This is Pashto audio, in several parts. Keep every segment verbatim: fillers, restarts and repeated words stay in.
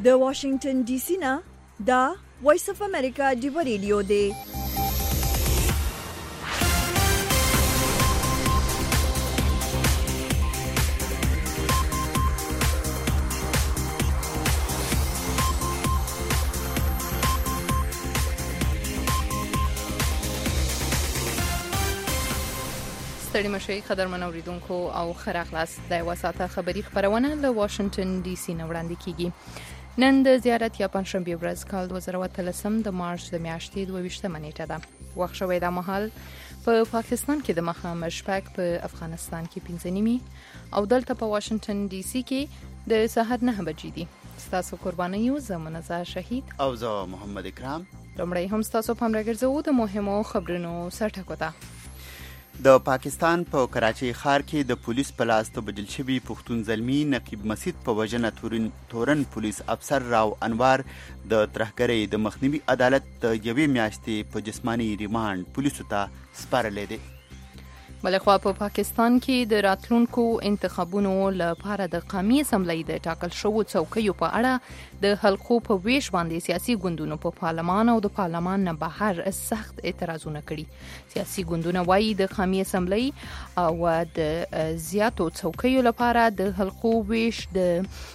د واشنگټن ډي سي نه دا وایس اف امریکا دی ریډیو دی. ستړي مشي قدرمن اوریدونکو او خیر اخلاص د وساته خبری خبرونه له واشنگټن ډي سي نه وړاندې کیږي. نن د زیارت یا پنځشنبه ورځ کال دوه زره اتلسم د مارچ د میاشتې دوه ویشتمه نیټه ده. وخت شوی د مهال په پاکستان کې د مخامخ شپږ، په افغانستان کې پنځه نیمي او دلته په واشنگټن ډي سي کې د سحر نه بجې دي. ستاسو قرباني یو زمونه زه شهید او زه محمد اکرام. لومړی هم ستاسو په امر ګرځو د مهمو خبرونو سرټکو ته. د پاکستان په کراچۍ ښار کې د پولیس په لاس وژل شوي پښتون زلمي نقیب مسعود په وژنه تورن تورن پولیس افسر راو انوار د ترهګرۍ د مخنیوي عدالت د یوې میاشتې په جسمانی ریماند پولیسو ته سپارلی دی. بلخوا په پاکستان کې د راتلونکو انتخابونو لپاره د قومي اسمبلی د ټاکل شوو څوکیو په اړه د حلقو په ویش باندې سیاسي ګوندونو په پارلمان او د پارلمان نه بهر سخت اعتراضونه کړي. سیاسي ګوندونه وایي د قومي اسمبلی او د زیاتو څوکیو لپاره د حلقو ویش د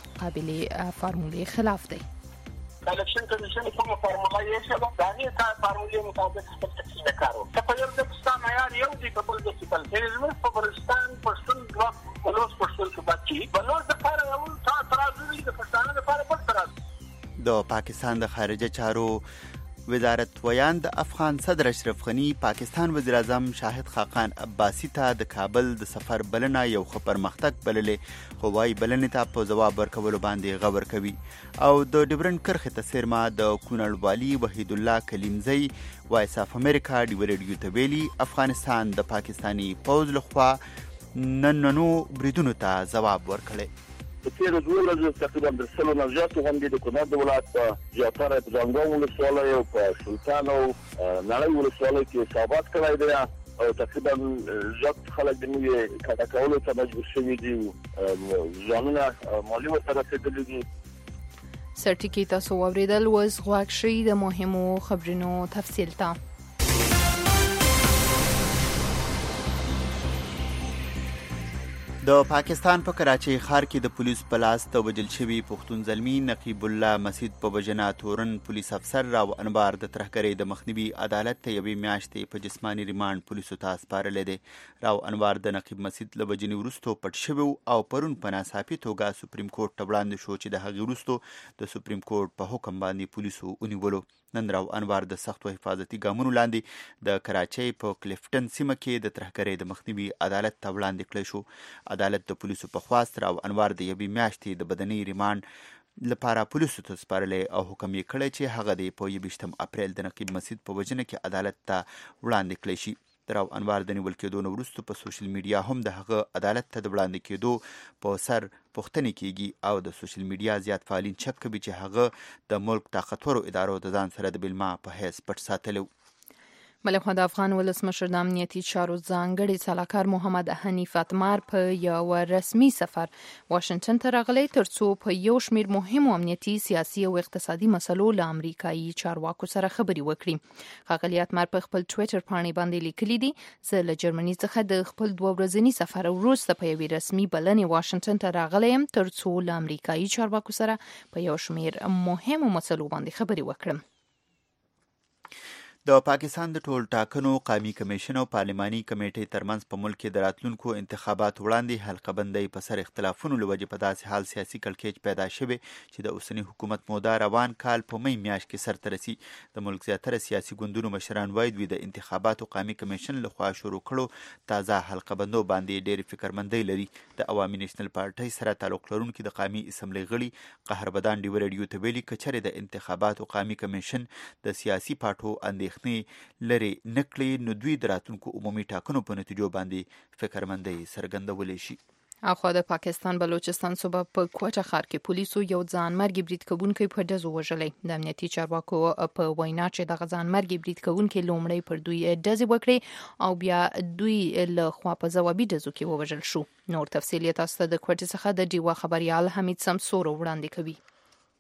قابلې فارمولې خلاف دی. الکشن کمیشن کومه فارموله یې شوه دا نه تا فارمولې مطابق خپل تفصیل کارو ته په یو د پاکستان معیار یو دی په بل د سیپل هیزم په بلوچستان پښتون بلاک بلوچ پښتون کې باندې بلوچ د لپاره یو تا ترازوی د پښتون لپاره بل تراز. د پاکستان د خارجه چارو وزارت ویان د افغان صدر اشرف غنی پاکستان وزیر اعظم شاهد خاقان عباسی ته د کابل د سفر بلنه یو ښه پرمختګ بللې، خو وايي بلنې ته په ځواب ورکولو باندې غور کوي. او د ډیورنډ کرښې ته څیرمه د کونړ والي وحید الله کلیمزی وایس اف امریکا دی ریډیو ته ویلي افغانستان د پاکستانی پوځ لخوا نننو بریدونو ته ځواب ورکړي. په تیرو دوه ورځو تقریبا د سلو نه زیاتو غونډې د کونړ د ولایت په زیاتره په ځانګړو ولسوالۍ او په سلطان او نړۍ ولسوالۍ کې ثابت کړی دی او تقریبا زیات خلک د نوې کډه کولو ته مجبور شوي دي. ځانونه مالي ورته رسېدلي دي. سرټیکي تاسو واورېدل وز غواړ شي د مهمو خبرونو تفصیل ته. د پاکستان په کراچۍ ښار کې د پولیس په لاس د وژل شوي پښتون زلمي نقیب الله مسعود په وژنه تورن پولیس افسر راو انوار د ترهګرۍ د مخنیوي عدالت ته یوې میاشتې په جسمانی ریماند پولیسو ته سپارلی دی. راو انوار د نقیب مسعود له وژنې وروستو پټ شوی او پرون په ناڅاپي توګه سپریم کورټ ته وړاندې شو چې د هغې وروستو د سپریم کورټ په حکم باندې پولیسو ونیولو. نن راو انوار د سختو حفاظتي ګامونو لاندې د کراچۍ په کلیفټن سیمه کې د ترهګرۍ د مخنیوي عدالت ته وړاندې کړی شو. عدالت د پولیسو په خواست راو انوار د یوې میاشتې د بدني ریماند لپاره پولیسو ته سپارلی او حکم یې کړی چې هغه د په یویشتم اپریل د نقیب مسعود په وژنه کې عدالت ته وړاندې کړی شي. د راو انوار د نیول کېدو نه وروستو په سوشل میډیا هم د هغه عدالت ته د وړاندې کېدو په سر پوښتنې کیږي او د سوشل میډیا زیات فعالین چپ کوي چې هغه د ملک طاقتورو ادارو د ځان سره د بیلما په حیث پټ ساتلی. بلخوا د افغان ولسمشر د امنیتي چارو ځانګړي سلاکار محمد حنیف اتمر په یو رسمي سفر واشنگټن ته راغلی ترڅو په یو شمیر مهمو امنیتي، سیاسي او اقتصادي مسلو له امریکایي چارواکو سره خبرې وکړي. ښاغلي اتمر په خپل ټویټر پاڼې باندې لیکلي دي زه له جرمني څخه د خپل دوه ورځني سفر وروسته په یوې رسمي بلنې واشنگټن ته راغلی یم ترڅو له امریکایي چارواکو سره په یو شمیر مهمو مسلو باندې خبرې وکړم. د پاکستان د ټول ټاکنو قومي کمیشن او پارلماني کمیټې ترمنځ په ملک کې د راتلونکو انتخابات وړاندې حلقه بندۍ په سر اختلافونو له وجې په داسې حال سیاسي کړکېچ پیدا شوی چې د اوسني حکومت موده روان کال په می میاشت کې سرته رسي. د ملک زیاتره سیاسي ګوندونو مشران وایي دوی د انتخاباتو قومي کمیشن لخوا شروع کړو تازه حلقه بندو باندې ډېرې فکرمندۍ لري. د عوامي نیشنل پارټۍ سره تعلق لرونکي د قومي اسمبلۍ غړي قهر بدان ډیو ریډیو ته ویلي که چېرې د انتخاباتو قومي کمیشن د سیاسي پاټو اندېښنې لري نه کړي نو دوی د راتلونکو عمومي ټاکنو په نتیجو باندې فکرمندۍ څرګندولی شي. اخوا د پاکستان بلوچستان صوبه په کوټه ښار کې پولیسو یو ځانمرګي برید کوونکی په ډزو وژلی. د امنیتي چارواکو په وینا چې دغه ځانمرګي برید کوونکی لومړی پر دوی ډزې وکړې او بیا دوی له خوا په ځوابي ډزو کې ووژل شو. نور تفصیل یې تاسو ته د کوټې څخه د ډیوا خبریال حمید سمسور وړاندې کوي.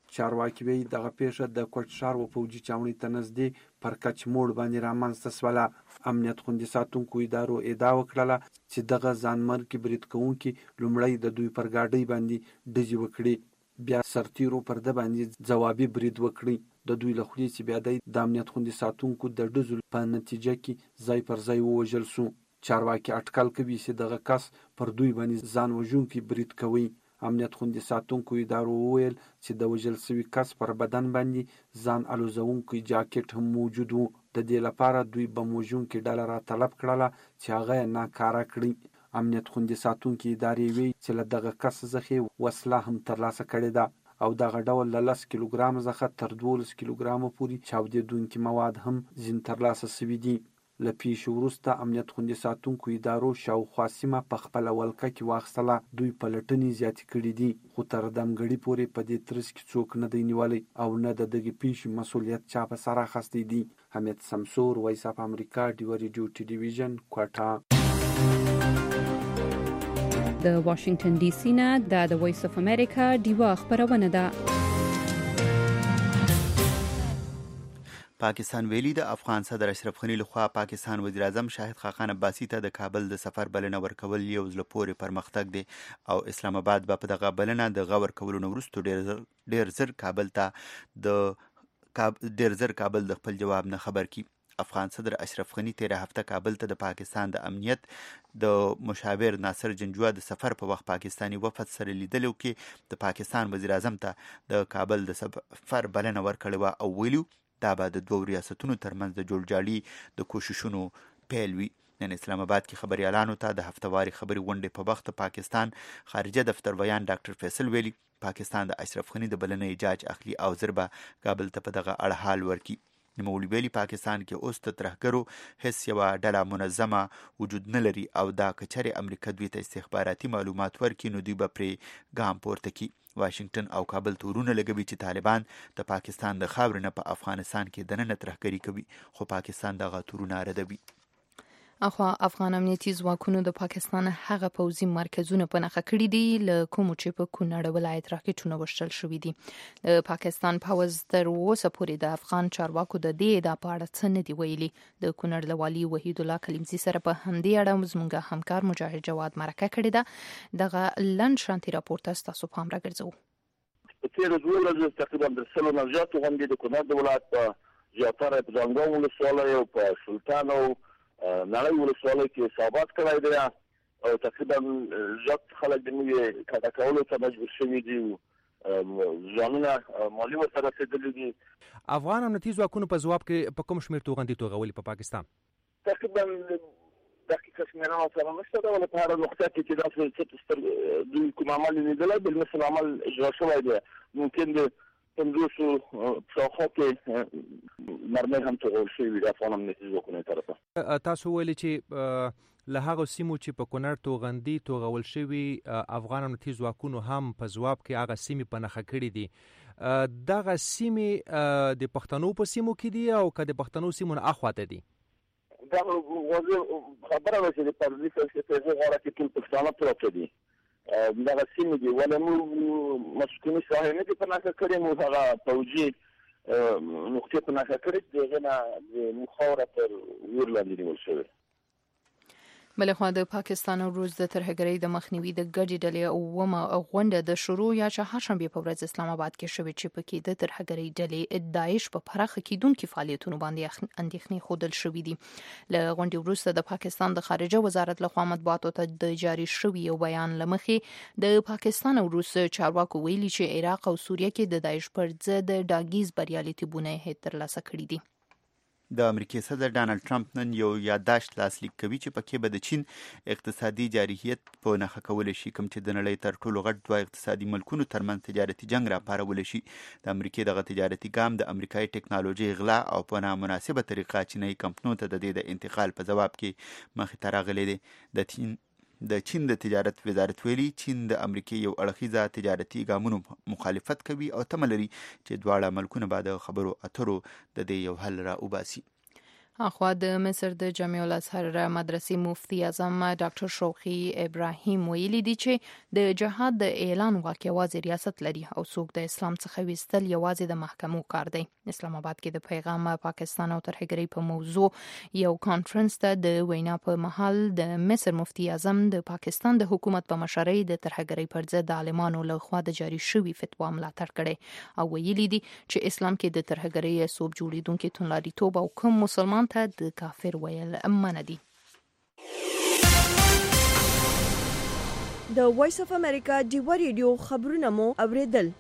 چارواکي وایي دغه پیښه د کوټ ښار و پوځي چاونې ته نږدې پر کچ موړ باندې رامنځته شوله. امنیت خوندي ساتونکو ادارو ادعا وکړله چې دغه ځانمرګي برید کوونکي لومړی د دوی پر ګاډۍ باندې ډزې وکړي، بیا سرتیرو پر ده باندې ځوابي برید وکړي. د دوی له خولې چې بیا دی د امنیت خوندي ساتونکو د ډزو په نتیجه کې ځای پر ځای ووژل سو. چارواکي اټکل کوي چې دغه کس پر دوی باندې ځان وژونکي برید کوي. امنیت خوندي ساتونکو ادارو وویل چې د وژل شوي کس پر بدن باندې ځان الوزونکی جاکټ هم موجود و. د دې لپاره دوی بم وژونکې ډله را طلب کړله چې هغه یې ناکاره کړي. امنیت خوندي ساتونکي ادارې وایي چې له دغه کس څخه وسله هم ترلاسه کړې ده او دغه ډول له لس کیلوګرام څخه تر دولس کیلوګرامو پورې چاودېدونکي مواد هم ځین ترلاسه شوي دي. له پیښې وروسته امنیت خوندي ساتونکو ادارو شاوخوا سیمه په خپله ولکه کې واخیستله. دوی پلټنې زیاتې کړي دي خو تر دمګړي پورې په دې ترڅ کې څوک نه دی نیولی او نه د دغې پیښې مسؤلیت چا په سر اخیستی دی. حمید سمسور، وایس اف امریکا، ډیوه ریډیو ټلویزیون، کوټه. د واشنگټن ډي سي نه د وایس اف امریکا ډیوه خبرونه ده. پاکستان ویلي د افغان صدر اشرف غني لخوا پاکستان وزیر اعظم شاهد خاقان عباسي ته د کابل د سفر بلنه ورکول یو زړه پورې پرمختګ دی او اسلام آباد به په دغه بلنه د غور کولو نه وروسته ډېر ډېر زر کابل ته د ډېر زر کابل د خپل جواب نه خبر کی. افغان صدر اشرف غني تیره هفته کابل ته د پاکستان د امنیت د مشاور ناصر جنجوه د سفر په وخت پاکستانی وفد سره لیدلو کې د پاکستان وزیر اعظم ته د کابل د سفر بلنه ورکړې وه او ویلو دا به د دوه ریاستونو ترمنځ د جوړجاړي د کوششونو پیل وي. نن اسلام آباد کې خبريالانو ته د هفتواري خبري غونډې په وخت پاکستان خارجه دفتر ویان ډاکټر فیصل ویلي پاکستان د اشرف غني د بلنې اجازه اخلي او زربه کابل ته په دغه اړه حال ورکي. نوموړي ویلي پاکستان کې اوس د ترهګرو هیڅ یوه ډله منظمه وجود نه لري او دا که چېرې امریکا دوی ته استخباراتي معلومات ورکړي نو دوی به پرې ګام پورته کړي. واشنگټن او کابل تورونه لګوي چې طالبان د پاکستان د خاورې نه په افغانستان کې دننه ترهګري کوي خو پاکستان دغه تورونه ردوي. اخوا افغان امنیتي ځواکونو د پاکستان هغه پوځي مرکزونه په نښه کړي دي له کومو چې په کونړ ولایت راکټونه وشتل شوي دي. د پاکستان پوځ تر اوسه پورې د افغان چارواکو د دې ادعا په اړه څه نه دي ویلي. د کونړ له والي وحید الله کلیمزي سره په همدې اړه زموږ همکار مجاهد جواد مرکه کړې ده. دغه لنډ شانتي راپور ته ستاسو پام راګرځوو. په تېرو دوو ورځو تقریبا د سلو نه زیاتو غونډې د کونړ د ولایت په زیاتره په ځانګړو ولسوالۍ او په سلطان او نړۍ ولسوالۍ کې ثابت کړی دی او تقریبا زیات خلک د نوې کډه کولو ته مجبور شوي دي. ځانونه مالي ورته رسېدلي دي. افغان امنیتي ځواکونو په ځواب کې په کوم شمېر توغندي توغولي په پاکستان؟ تقریبا دقیقه شمېرنه سره نشته ده ولې په هره نقطه کې چې داسې څه ستر دوی کوم عمل لیدلی بالمثل عمل اجرا شوی دی ممکن د پنځوسو شاوخوا کې مرمۍ هم توغول شوي د افغان امنیتي ځواکونو طرفه. تاسو ویلي چې له هغو سیمو چې په کونړ توغندي توغول شوي افغان امنیتي ځواکونو هم په ځواب کې هغه سیمې په نښه کړي دي. دغه سیمې د پښتنو په سیمو کې دي او که د پښتنو سیمو نه اخواته دي؟ دا خبره ده چې د پردي فلسفې غاړه کې ټول پښتانه پراته دي. دغه سیمې دي ولې موږ مسکوني ساحې نه دي په نښه کړې، موږ هغه پوځي نقطې په نښه کړې چې د هغې نه د خاوره تر ویر لاندې نیول شوې. بلخوا د پاکستان او روس د ترهګرۍ د مخنیوي د ګډې ډلې اومه غونډه د شروع یا چهارشنبې په ورځ اسلام آباد کې شوې چې پکې د ترهګرۍ ډلې داعش په پراخه کېدونکو فعالیتونو باندې اندېښنې ښودل شوې دي. له غونډې وروسته د پاکستان د خارجه وزارت لخوا مطبوعاتو ته د جاري شوي یو بیان له مخې د پاکستان او روس چارواکو ویلي چې عراق او سوریه کې د داعش پر ضد ډاګیز بریالیتوبونه یې ترلاسه کړي دي. د امریکای صدر ډانلډ ټرمپ نن یو یادداشت لاسلیک کوي چې پکې به د چین اقتصادي جارحیت په نښه کولی شي کوم چې د نړۍ تر ټولو غټ دوه اقتصادي ملکونو ترمنځ تجارتي جنګ راپارولی شي. د امریکای دغه تجارتي ګام د امریکایي ټکنالوژي غلا او په نامناسبه طریقه چینایي کمپنیو ته د دې د انتقال په ځواب کې مخې ته راغلی دی. د چین د چین د تجارت وزارت ویلي چین د امریکای یو اړخیزه تجارتي ګامونو مخالفت کوي او تمه لري چې دواړه ملکونه به د خبرو اترو د دې یو حل را وباسي. اخوا د مصر د جامع الازهر مدرسې مفتی اعظم ډاکټر شوقي ابراهیم ویلي دي چې د جهاد د اعلان واقع یوازې ریاست لري او څوک د اسلام څخه ویستل یوازې د محکمو کار دی. اسلام آباد کې د پیغام پاکستان او ترهګرۍ په موضوع یو کانفرنس ته د وینا په محل د مصر مفتی اعظم د پاکستان د حکومت په مشرۍ د ترهګرۍ پر ضد عالمانو له خوا د جاری شوی فتوا ملاتړ کړي او ویلي دي چې اسلام کې د ترهګرۍ صوب جوړیدونکو تونلاریتوب او کوم مسلمان ته د کافر ویل منع دي. د وایس اف امریکا ډیوا ریډیو خبرونه مو اوریدل.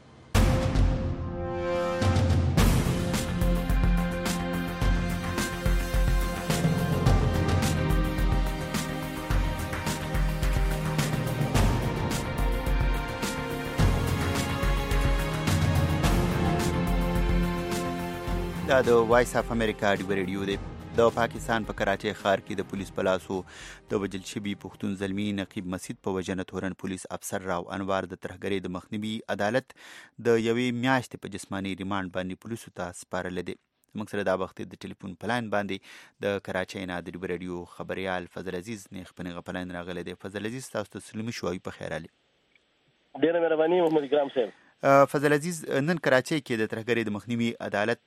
دا د وایس اف امریکا ډیوا ریډیو دی. د پاکستان په کراچۍ ښار کې د پولیس په لاسو د وژل شوي پښتون زلمي نقیب مسعود په وژنه تورن پولیس افسر راو انوار د ترهګرۍ د مخنیوي عدالت د یوې میاشتې په جسماني ریمانډ باندې پولیسو ته سپارلی دی. موږ سره دا وخت د ټلیفون په لاین باندې د کراچۍ نه د ډیوا ریډیو خبریال فضل عزیز نیغ په نیغه په لاین راغلی دی. فضل عزیز تاسو ته سلمي شوایي په خیر علي. ډېره مهرباني محمد اکرام صاحب. فضل عزیز نن کراچۍ کې د ترهګرۍ د مخنیوي عدالت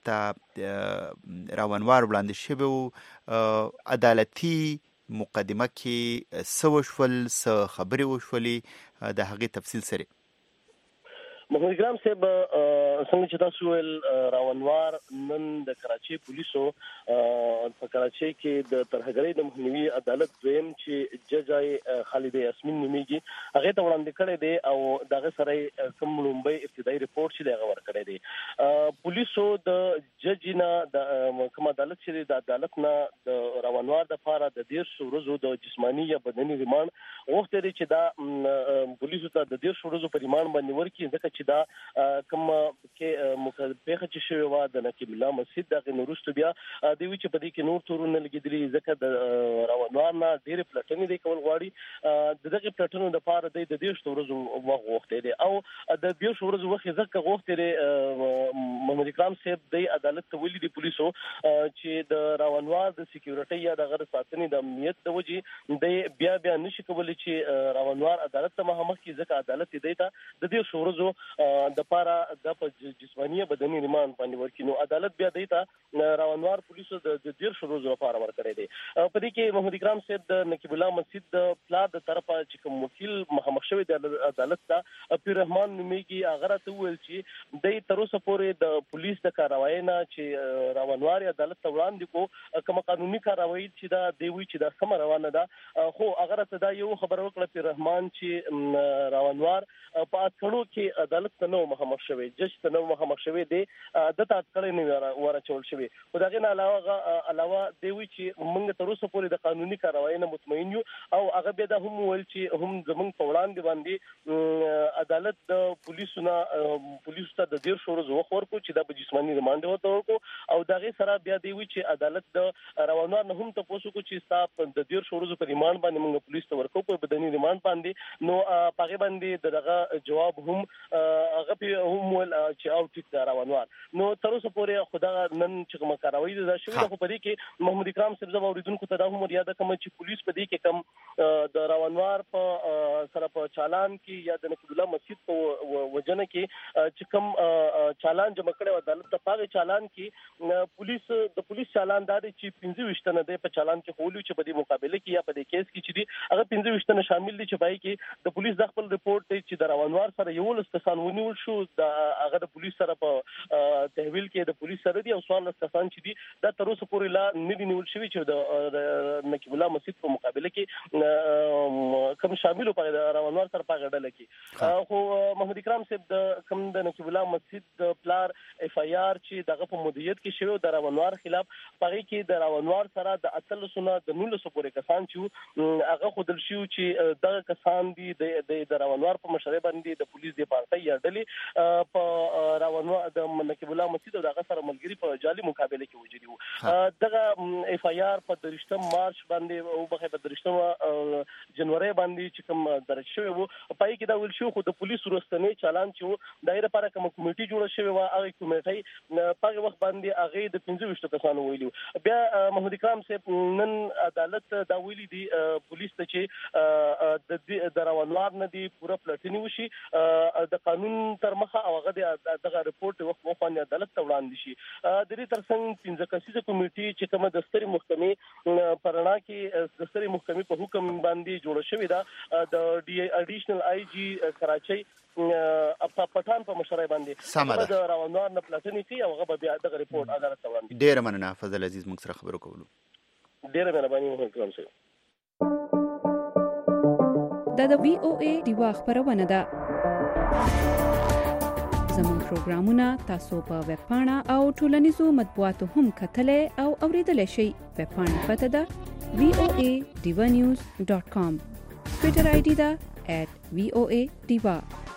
ته راونوار وړاندې شوی و. عدالتي مقدمه کې څه وشول، څه خبرې وشولې، د هغې تفصیل سره. محمد اکرام صاحب څنګه چې تاسو ویل راونوار نن د کراچۍ پولیسو په کراچۍ کې د ترهګرۍ د مخنیوي عدالت دویم چې جج خالد یاسمین نومیږي هغه ته وړاندې کړی دی او دغه سره کوم لومبۍ ابتدایي رپورټ چې هغه ورکړی دی. پولیسو د جج نه د کوم عدالت چې د عدالت نه د راونوار د لپاره د ډیر ورځو د جسماني یا بدني ریمانډ وخت دی چې دا پولیسو ته د ډیر ورځو په ریمانډ باندې ورکړي ځکه دا کوم کې مخالفه چې شوی و د نقیب الله مسعود دغه نورستو بیا دی چې په دې کې نور تورونه لګیدلي ځکه د راونوار نه ډېر پلټنې دی کول غواړي. د دغه پلټنو د لپاره د دې ورځو وخت غوښتي دی او د دې ورځو وخت ځکه غوښتي دی محمد اکرام صاحب د عدالت ته ویلي دی پولیسو چې د راونوار د سکیورټي یا د غیر ساتنې د امنیت د وجې د بیا بیا نشي کولای چې راونوار عدالت ته مخامخ کی ځکه عدالت دی ته د دې ورځو د پاره د جسماني بدني ریمانډ باندې ورکړي. نو عدالت بیا دیتا راونوار پولیسو د ډیر شروع لپاره ورکړي دي. په دې کې محمد اکرام صاحب د نقیب الله مسعود د پلار د طرفه چې کوم وکیل مخامخ شوی د عدالت ته پیر رحمان نومیږي هغه راته ویل چې د تر اوسه پورې د پولیس د کاروایی نه چې راونوار عدالت ته وړاندې کو کوم قانوني کاروایی چې دا دی وی چې دا سم روانه ده خو هغه راته دا یو خبر ورکړه پیر رحمان چې راونوار په اټکړو کې عدالت ته نو مخامخ شوی جج ته نو مخامخ شوی دی د تاتکړې نه ورچول شوی. خو دغه نه علاوه علاوه دی وی چې موږ تر اوسه پورې د قانوني کاروایی نه مطمئن یو او هغه به د هم ول چې هم زموږ په وړاندې باندې عدالت د پولیسو نه پولیسو ته د ډیر شورو وخت ورکو چې د جسماني ریمانډ ورته ورکو او دغه سره بیا دی وی چې عدالت د روانوار نه هم تاسو کو چې تاسو د ډیر شورو په ریمانډ باندې موږ پولیس ته ورکو په بدني ریمانډ باندې نو پاګې باندې دغه جواب هم هغه په هم ول چې او ټیک راونوار نو تر اوسه پورې خدای نن چې کوم کاروایی ده شوی خو په دې کې محمد اکرام صاحب زما اوریدونکو ته دا هم یاد کوم چې پولیس په دې کې کم د راونوار په سره په چالان کې یا د نقیب الله مسعود په وجنه کې چې کوم چالان جمع کړي عدالت ته پاغه چالان کې پولیس د پولیس چالان دار چې پنځه وشتنه ده په چالان کې خولو چې په دې مقابله کې یا په دې کیس کې چې دي هغه پنځه وشتنه شامل دي چې پای کې د پولیس د خپل رپورت دی چې د راونوار سره یو لستان ونیول شو د هغه د پولیس سره په تحویل کې د پولیس سره دي او څوار لستان چې دي دا تر اوسه پورې لا نه دي نیول شوی چې د نقیب الله مسعود په مقابله کې کوم شامل په راونوار سره په غړل کې خو محمد اکرام صاحب د کوم د نقیب الله مسعود د پلار اف ای آر چې دغه په مدیریت کې شوی د راونوار خلاف پغې کې د راونوار سره د اتل سونه د نول سو پورې کسان چې هغه خودل شو چې دغه کسان دي د راونوار په مشرۍ باندې د پولیس د پارټي یا ډلې په راونوار د نقیب نقیب الله مسید او دغه سره ملګری په جالي مقابله کې وجدي وو. دغه اف آی آر په درشتم مارچ باندې او په درشتم جنوري باندې چې کوم درج شوی وو پای کې دا ویل شو خو د پولیسو رستنی چالان چې وو دایره لپاره کوم کمیټي جوړه شوی و هغه کمیټي په وخت باندې هغه د پنځه ویشت کسانو ویلو. بیا محمد اکرام صاحب نن عدالت دا ویلي دي پولیس ته چې د روانوار نه دی پوره پلټنی وشي د قانون تر مخه او هغه دغه رپورت وخت وخت عدالت ته وړاندې شي. د دې ترڅنګ پنځه کسیزه کمیټي چې کومه د ستري محکمې پرنا کې د ستري محکمې په حکم باندې جوړه شوې ده د ډي اډیشنل آی جی کراچۍ په پټان په مشرۍ باندې د روانوار نه پلټنی کوي او هغه بیا دغه رپورت عدالت ته وړاندې. ډېر مننه فضل عزیز موږ سره خبرو کولو. ډېر مهرباني وکړم سر. دا د وی او ای دیوا خبرونه ده. زموږ پروګرامونه تاسو په ویب پاڼه او ټولنیزو مطبوعاتو هم کتلای او اوریدلای شئ. ویب پاڼه پته ده وی او ای دیوا نیوز ډاٹ کام. ټویټر آی ډي ده ایټ وی او ای دیوا.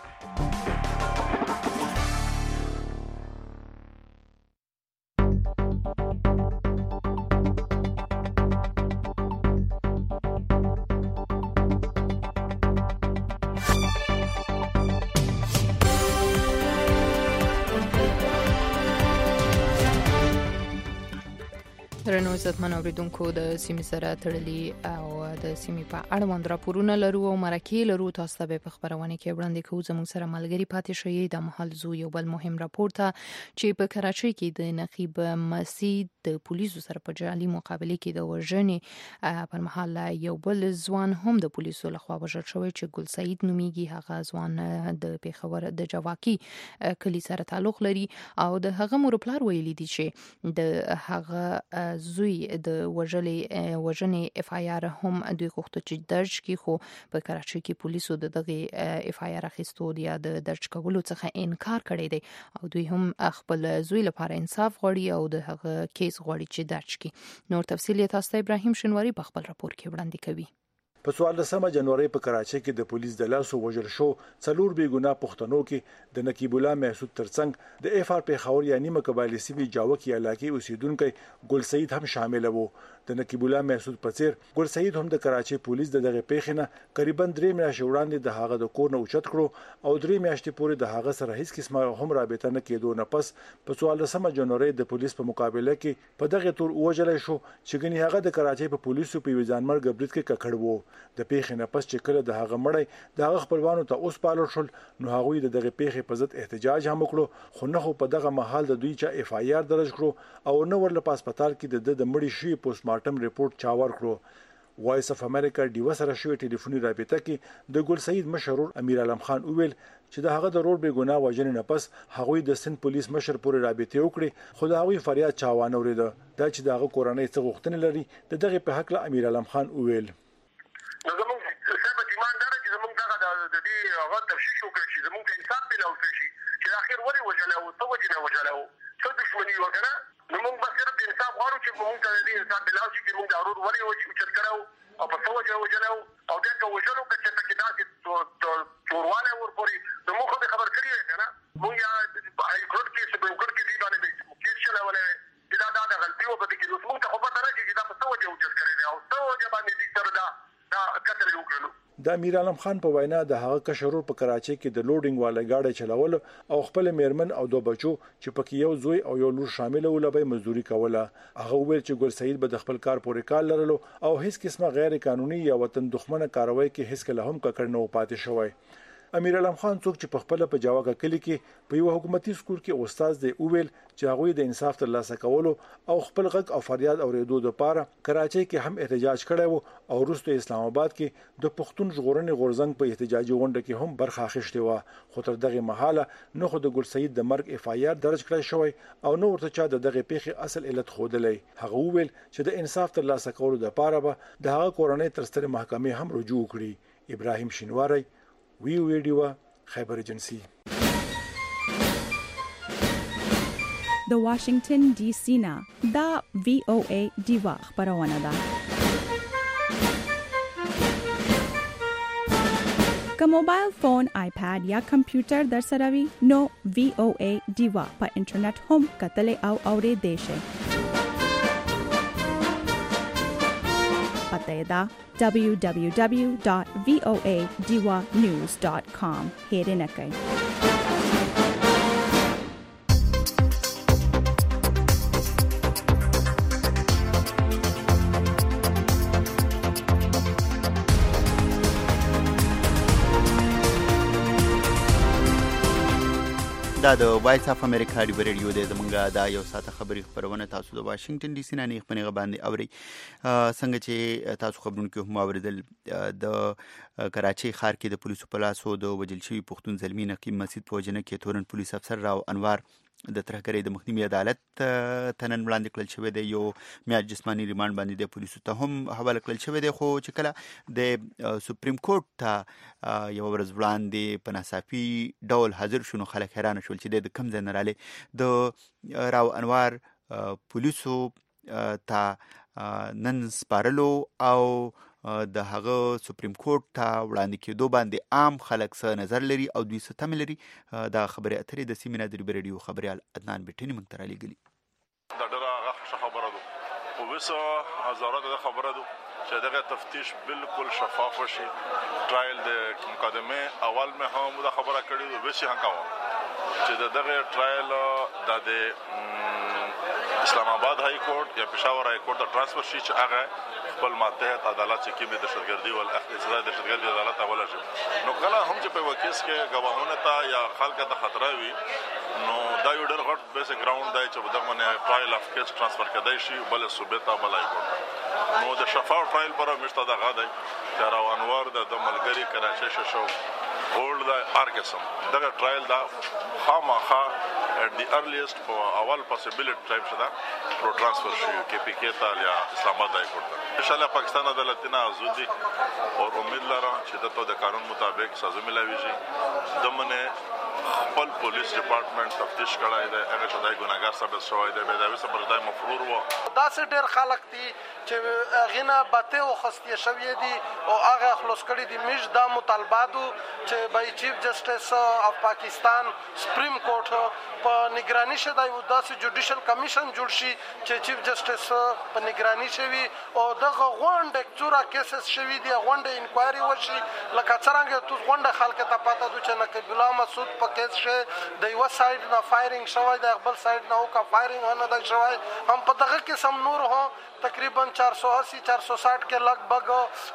درنو عزتمن اوریدونکو د سیمې سره تړلي او د سیمې په اړوند راپورونه لرو او مرکې لرو. تاسو ته په خبرونه کې وړاندې کوو زموږ سره ملګری پاتې شئ. د محل زو یو بل مهم راپور ته چې په کراچۍ کې د نقیب مسید د پولیسو سره په جعلي مقابله کې د وژنې پر مهال یو بل ځوان هم د پولیسو لخوا وژل شوی چې ګل سعید نومیږي. هغه ځوان د پیښور د جواکی کلی سره تعلق لري او د هغه مور پلار ویلي دي چې د هغه زوی د وژلې وژنې اف آی آر هم دوی غوښتل چې درج کړي خو په کراچۍ کې پولیسو د دغه اف آی آر اخیستو یا د درج کولو څخه انکار کړی دی او دوی هم خپل زوی لپاره انصاف غواړي او د هغه کیس غواړي چې درج کړي. نور تفصیل تاسو ته ابراهیم شنواری په خپل راپور کې وړاندې کوي. په څوارلسمه جنوري په کراچۍ کې د پولیس د لاسو وژل شو څلور بې ګناه پښتنو کې د نقیب الله محسود ترڅنګ د اف آر پیښور یا نیمه قبایلی سیمې جاوکی علاقې اوسیدونکو ګل سعید هم شامل وو. د نقیب الله محسود په څیر ګل سعید هم د کراچۍ پولیس د دغه پیښې نه تقریبا درې میاشتې وړاندې د هغه د کور نه اوچت کړو او درې میاشتې پورې د هغه سره هیڅ قسمه هم رابطه نه کېدو. نه پس په څوارلسمه جنوري د پولیس په مقابله کې په دغه تور وژل شو چې ګنې هغه د کراچۍ په پولیسو په ځانمرګ برید کې ککړ وو. د پیښې نه پس چې کله د هغه مړی د هغه خپلوانو ته اوس پالل شول نو هغه د دغه پیښې په ضد احتجاج هم وکړو خو نه خو په دغه محل د دوی چې اف آی آر درج کړو او نه ورله په هسپتال کې د د مړی شي پوسټ مارټم ریپورت چاور کړو. وایس اف امریکا ډیو سره شوې ټلیفوني رابطه کې د ګل سعید مشرور امیر علم خان وویل چې د هغه د رور بې ګناه وژنې نه پس هغه د سند پولیس مشر پورې رابطه وکړي خو د هغه فریاد چاوانه ورید دا چې دغه کورنۍ څه غوښتنې لري د دغه په حق له امیر علم خان وویل. هغه تفشیش وکړي چې زموږ د انصاف په لور شي چې اخر ولې وجلو څه وجنه وجلو څه دښمنی وکړه نو موږ به صرف د انصاف غواړو چې موږ ته د انصاف په لور شي چې موږ ضرور ولې وجه کړو او په څه وجه وجلو او دا که وجلو چې څه کې داسې تورواله ورپوري نو موږ خو خبر کړی کنه موږ یا هاي کورټ کې سپریم کورټ کې دی باندې کیس چلولې دا دا غلطي و پدې کې نو موږ ته خبر درته چې دا په څه وجه وجه کړی او څه وجه باندې دې تر دا دا قتل وکړو. د امیر علم خان په وینا د هغه کشرور په کراچۍ کې د لوډینګ والا گاډي چلول او خپل میرمن او دوه بچو چې پکې یو زوی او یو لور شامل ول به مزدوري کوله. هغه ویل چې ګل سعید به د خپل کار پورې کال لرلو او هیڅ قسمه غیر قانوني یا وطن دښمنه کاروایی کې هیڅ کله هم ککړ نه پاتې شوی. امیر علم خان څوک چې په خپل په جواګه کلی کې په یو حکومتي سکول کې استاد دی وویل چې هغه د انصاف ترلاسه کولو او خپل غږ او فریاد اوریدو لپاره کراچۍ کې هم احتجاج کړی وو او وروسته اسلام آباد کې د پښتون ژغورنې غورځنګ په احتجاجي غونډه کې هم برخه اخیستې و خو تر دغه مهاله نه خو د ګل سعید د مرګ اف آی آر درج کړی شوی او نو ورته چا د دغه پیښې اصل علت خودلې. هغه وویل چې د انصاف ترلاسه کولو لپاره به د هغه کورنۍ تر ستر محکمې هم رجوع کړي. ابراهیم شینواری وی ویډیو خیبر ایجنسی. د واشنگټن ډي سي نه دا وی او ای دیوا خبرونه ده. که موبایل فون، آیپاد یا کمپیوټر در سره وي نو وی او ای ډیوا په انټرنیټ هم کتلی او اوریدلی شئ. پته یې ده دبلیو دبلیو دبلیو ډاټ وی او ای ډیوا نیوز ډاټ کام. هیرې نه کوئ. دا د وایس اف امریکا ډیو ریډیو دی. زمونږ دا یو ساعته خبري خبرونه تاسو د واشنگټن ډي سي نه نه خپنه باندې اوري. څنګه چې تاسو خبرونه کې هم اوریدل، د کراچۍ ښار کې د پولیسو په لاس او د وجل شوي پښتون زلمی نقیب مسعود په وجنه کې تورن پولیس افسر راو انوار د ترهګرۍ د مخنیوي عدالت تنن وړاندې کړل شوی دی. یو میاشت جسماني ریماند باندې د پولیسو ته هم حواله کړل شوی دی. خو چې کله د سپریم کورټ ته یو ورځ وړاندې په ناڅاپي ډول حاضر شو نو خلک حیران شول چې د کوم ځای نه رالی. د راو انوار پولیسو ته نن سپارلو او د هغه سپریم کورټ ته وړاندې کېدو باندې عام خلک څه نظر لري او دوی څه تمه لري. دا خبرې اترې د سیمې نه د ریډیو ریډیو خبریال عدنان بټني موږ ته رالیږلي. دا ډېره ښه خبره ده. اوسه هزاره د خبره ده چې دغه تفتیش بالکل شفاف شي. ټرایل د مقدمه اول مې هم دا خبره کړې ده وسی هم کوم چې دغه ټرایل د اسلام آباد های کورټ یا پېښور های کورټ ته ترانسفر شي چې هغه خپل ماتحت عدالت چې کومې د دهشتګردي ول اقتصاد د دهشتګردي عدالت اوله شي. نو کله هم چې په وکیس کې گواهونه ته یا خلک ته خطر وي نو دا یو ډېر غټ بیس ګراوند دی چې دغه باندې ټرایل اف کیس ترانسفر کېدای شي بل صوبې ته بل ای کورټ. نو د شفاف ټرایل پر مشته دغه دی چې راو انوار د ملګری کراچۍ شو هولډ د ارګسم دغه ټرایل دا خامخا at the earliest for اول possibility ټایم شدا پرو ترانسفر شي کې پی کې ته یا اسلام آباد ای کورټ ته. ان شاء الله پاکستان عدالت نه ازودي او امید لرم چې د تو د قانون مطابق سزا ملاويږي. دمنه خپل پولیس ډپارټمنټ تفتیش کړای دی، هغه چې دای ګناګار ثابت شوی دی، به دا وسه پر دای مفرور و. دا څه ډېر خلک دي چې غینا باته او خستې شوی دي او هغه خلاص کړي دي. مش دا مطالباتو چې بای چیف جسټس اف پاکستان سپریم کورټ په نگرانی شه دا یو داسې جوډیشل کمیشن جوړ شي چې چیف جسټس په نگرانی شوی او دغه غونډه څورا کیسز شوی دي، غونډه انکوایري وشي لکه څنګه تو غونډه خلک ته پاته دي چې نقیب الله مسعود په کیس شه د یو سایډ نه فایرینګ شوی د خپل سایډ نه او کا فایرینګ نه د شوی هم په دغه قسم نور هو تقریبا چار سو اسی چار سو ساٹھ کے لگ بھگ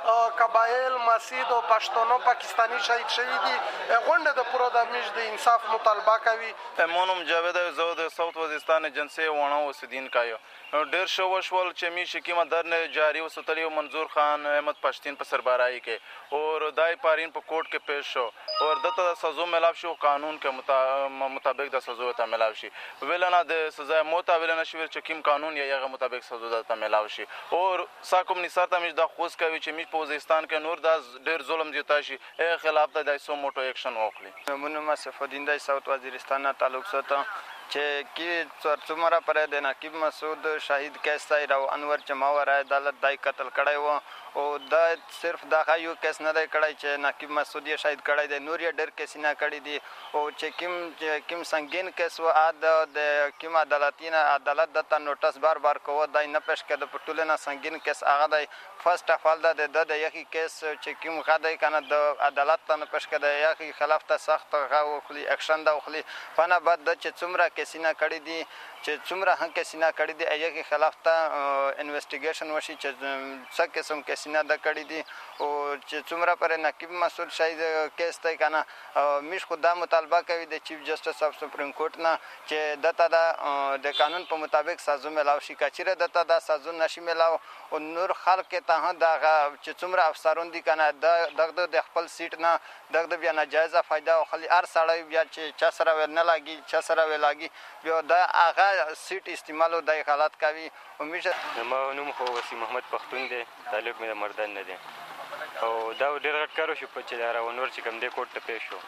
قبائل مسجد او پښتونو پاکستانی شهید شوی دي. غونډه د پوره د مش د انصاف مطالبه کوي. مونم جاوید زو د ساوث وزیرستان ایجنسی ونه وسدین کایو ډیر شو وشول چې می شکیمه درنه جاری وسطلی منظور خان احمد پښتین په سربراهی کې اور دای پارین په کوर्ट کې پیش شو اور دته د سزا ملاو شو قانون کې مطابق د سزا ته ملاو شي ولنه د سزا موت ولنه شویر چې کیم قانون یا یغه مطابق سزا ته ملاو شي. اور ساکوم نثار ته مش د خوښ کوي چې می په وزیرستان کې نور د ډیر ظلم جتا شي خلاف د دایسو موټو اکشن وکړي. مونږ صفدین د ساوث وزیرستان تعلق سره چې کی څومره پر د نقیب مسعود شهید کیس ته راو انور چې ماور عدالت دای قتل کړی و او دا صرف دا یو کیس نه دی کړی چې نقیب مسعود یې شهید کړی دی، نور یې ډېر کیس نه کړی دي او چې کوم کوم سنگین کیس و ا د کوم عدالتي نه عدالت دته نوټس بار بار کوو دای نه پېښ کړه په ټوله نه سنگین کیس هغه دی فرست اف ال د د یخي کیس چې کوم غدای کنه د عدالت ته نه پېښ کړه یخي خلاف ته سخت غو خلی اکشن دا خلی فنه بعد د چې څومره کیسینه کړی دي چې څومره هم کیسینه کړی دي هغه خلاف ته انویسټیګیشن وشي چې څه قسم کیسینه د کړی دي او چې څومره پر نقیب مسعود شهید کیس ته کنه مش خدا مطالبه کوي د چیف جسټس اف سپریم کورټ نه چې دته د قانون په مطابق سازو ملاو شي کچره دته د سازو نشي ملاو او نور خلک ته دا چې څومره افسرون دي کنه دغه د خپل سیټ نه دغه بیا ناجایزه فائدہ او خلی ار سړی بیا چې چا سره ور نه لاګي چا سره ور لاګي بیا دا هغه سیټ استعمالو د حالات کوي. همیشه ما نوم خو وسی محمد پختون دی، تعلق مې د مردان نه دی او دا ډېر غټ کار وشو په چې دا راونور چې کوم دی کوټ ته پیښ شو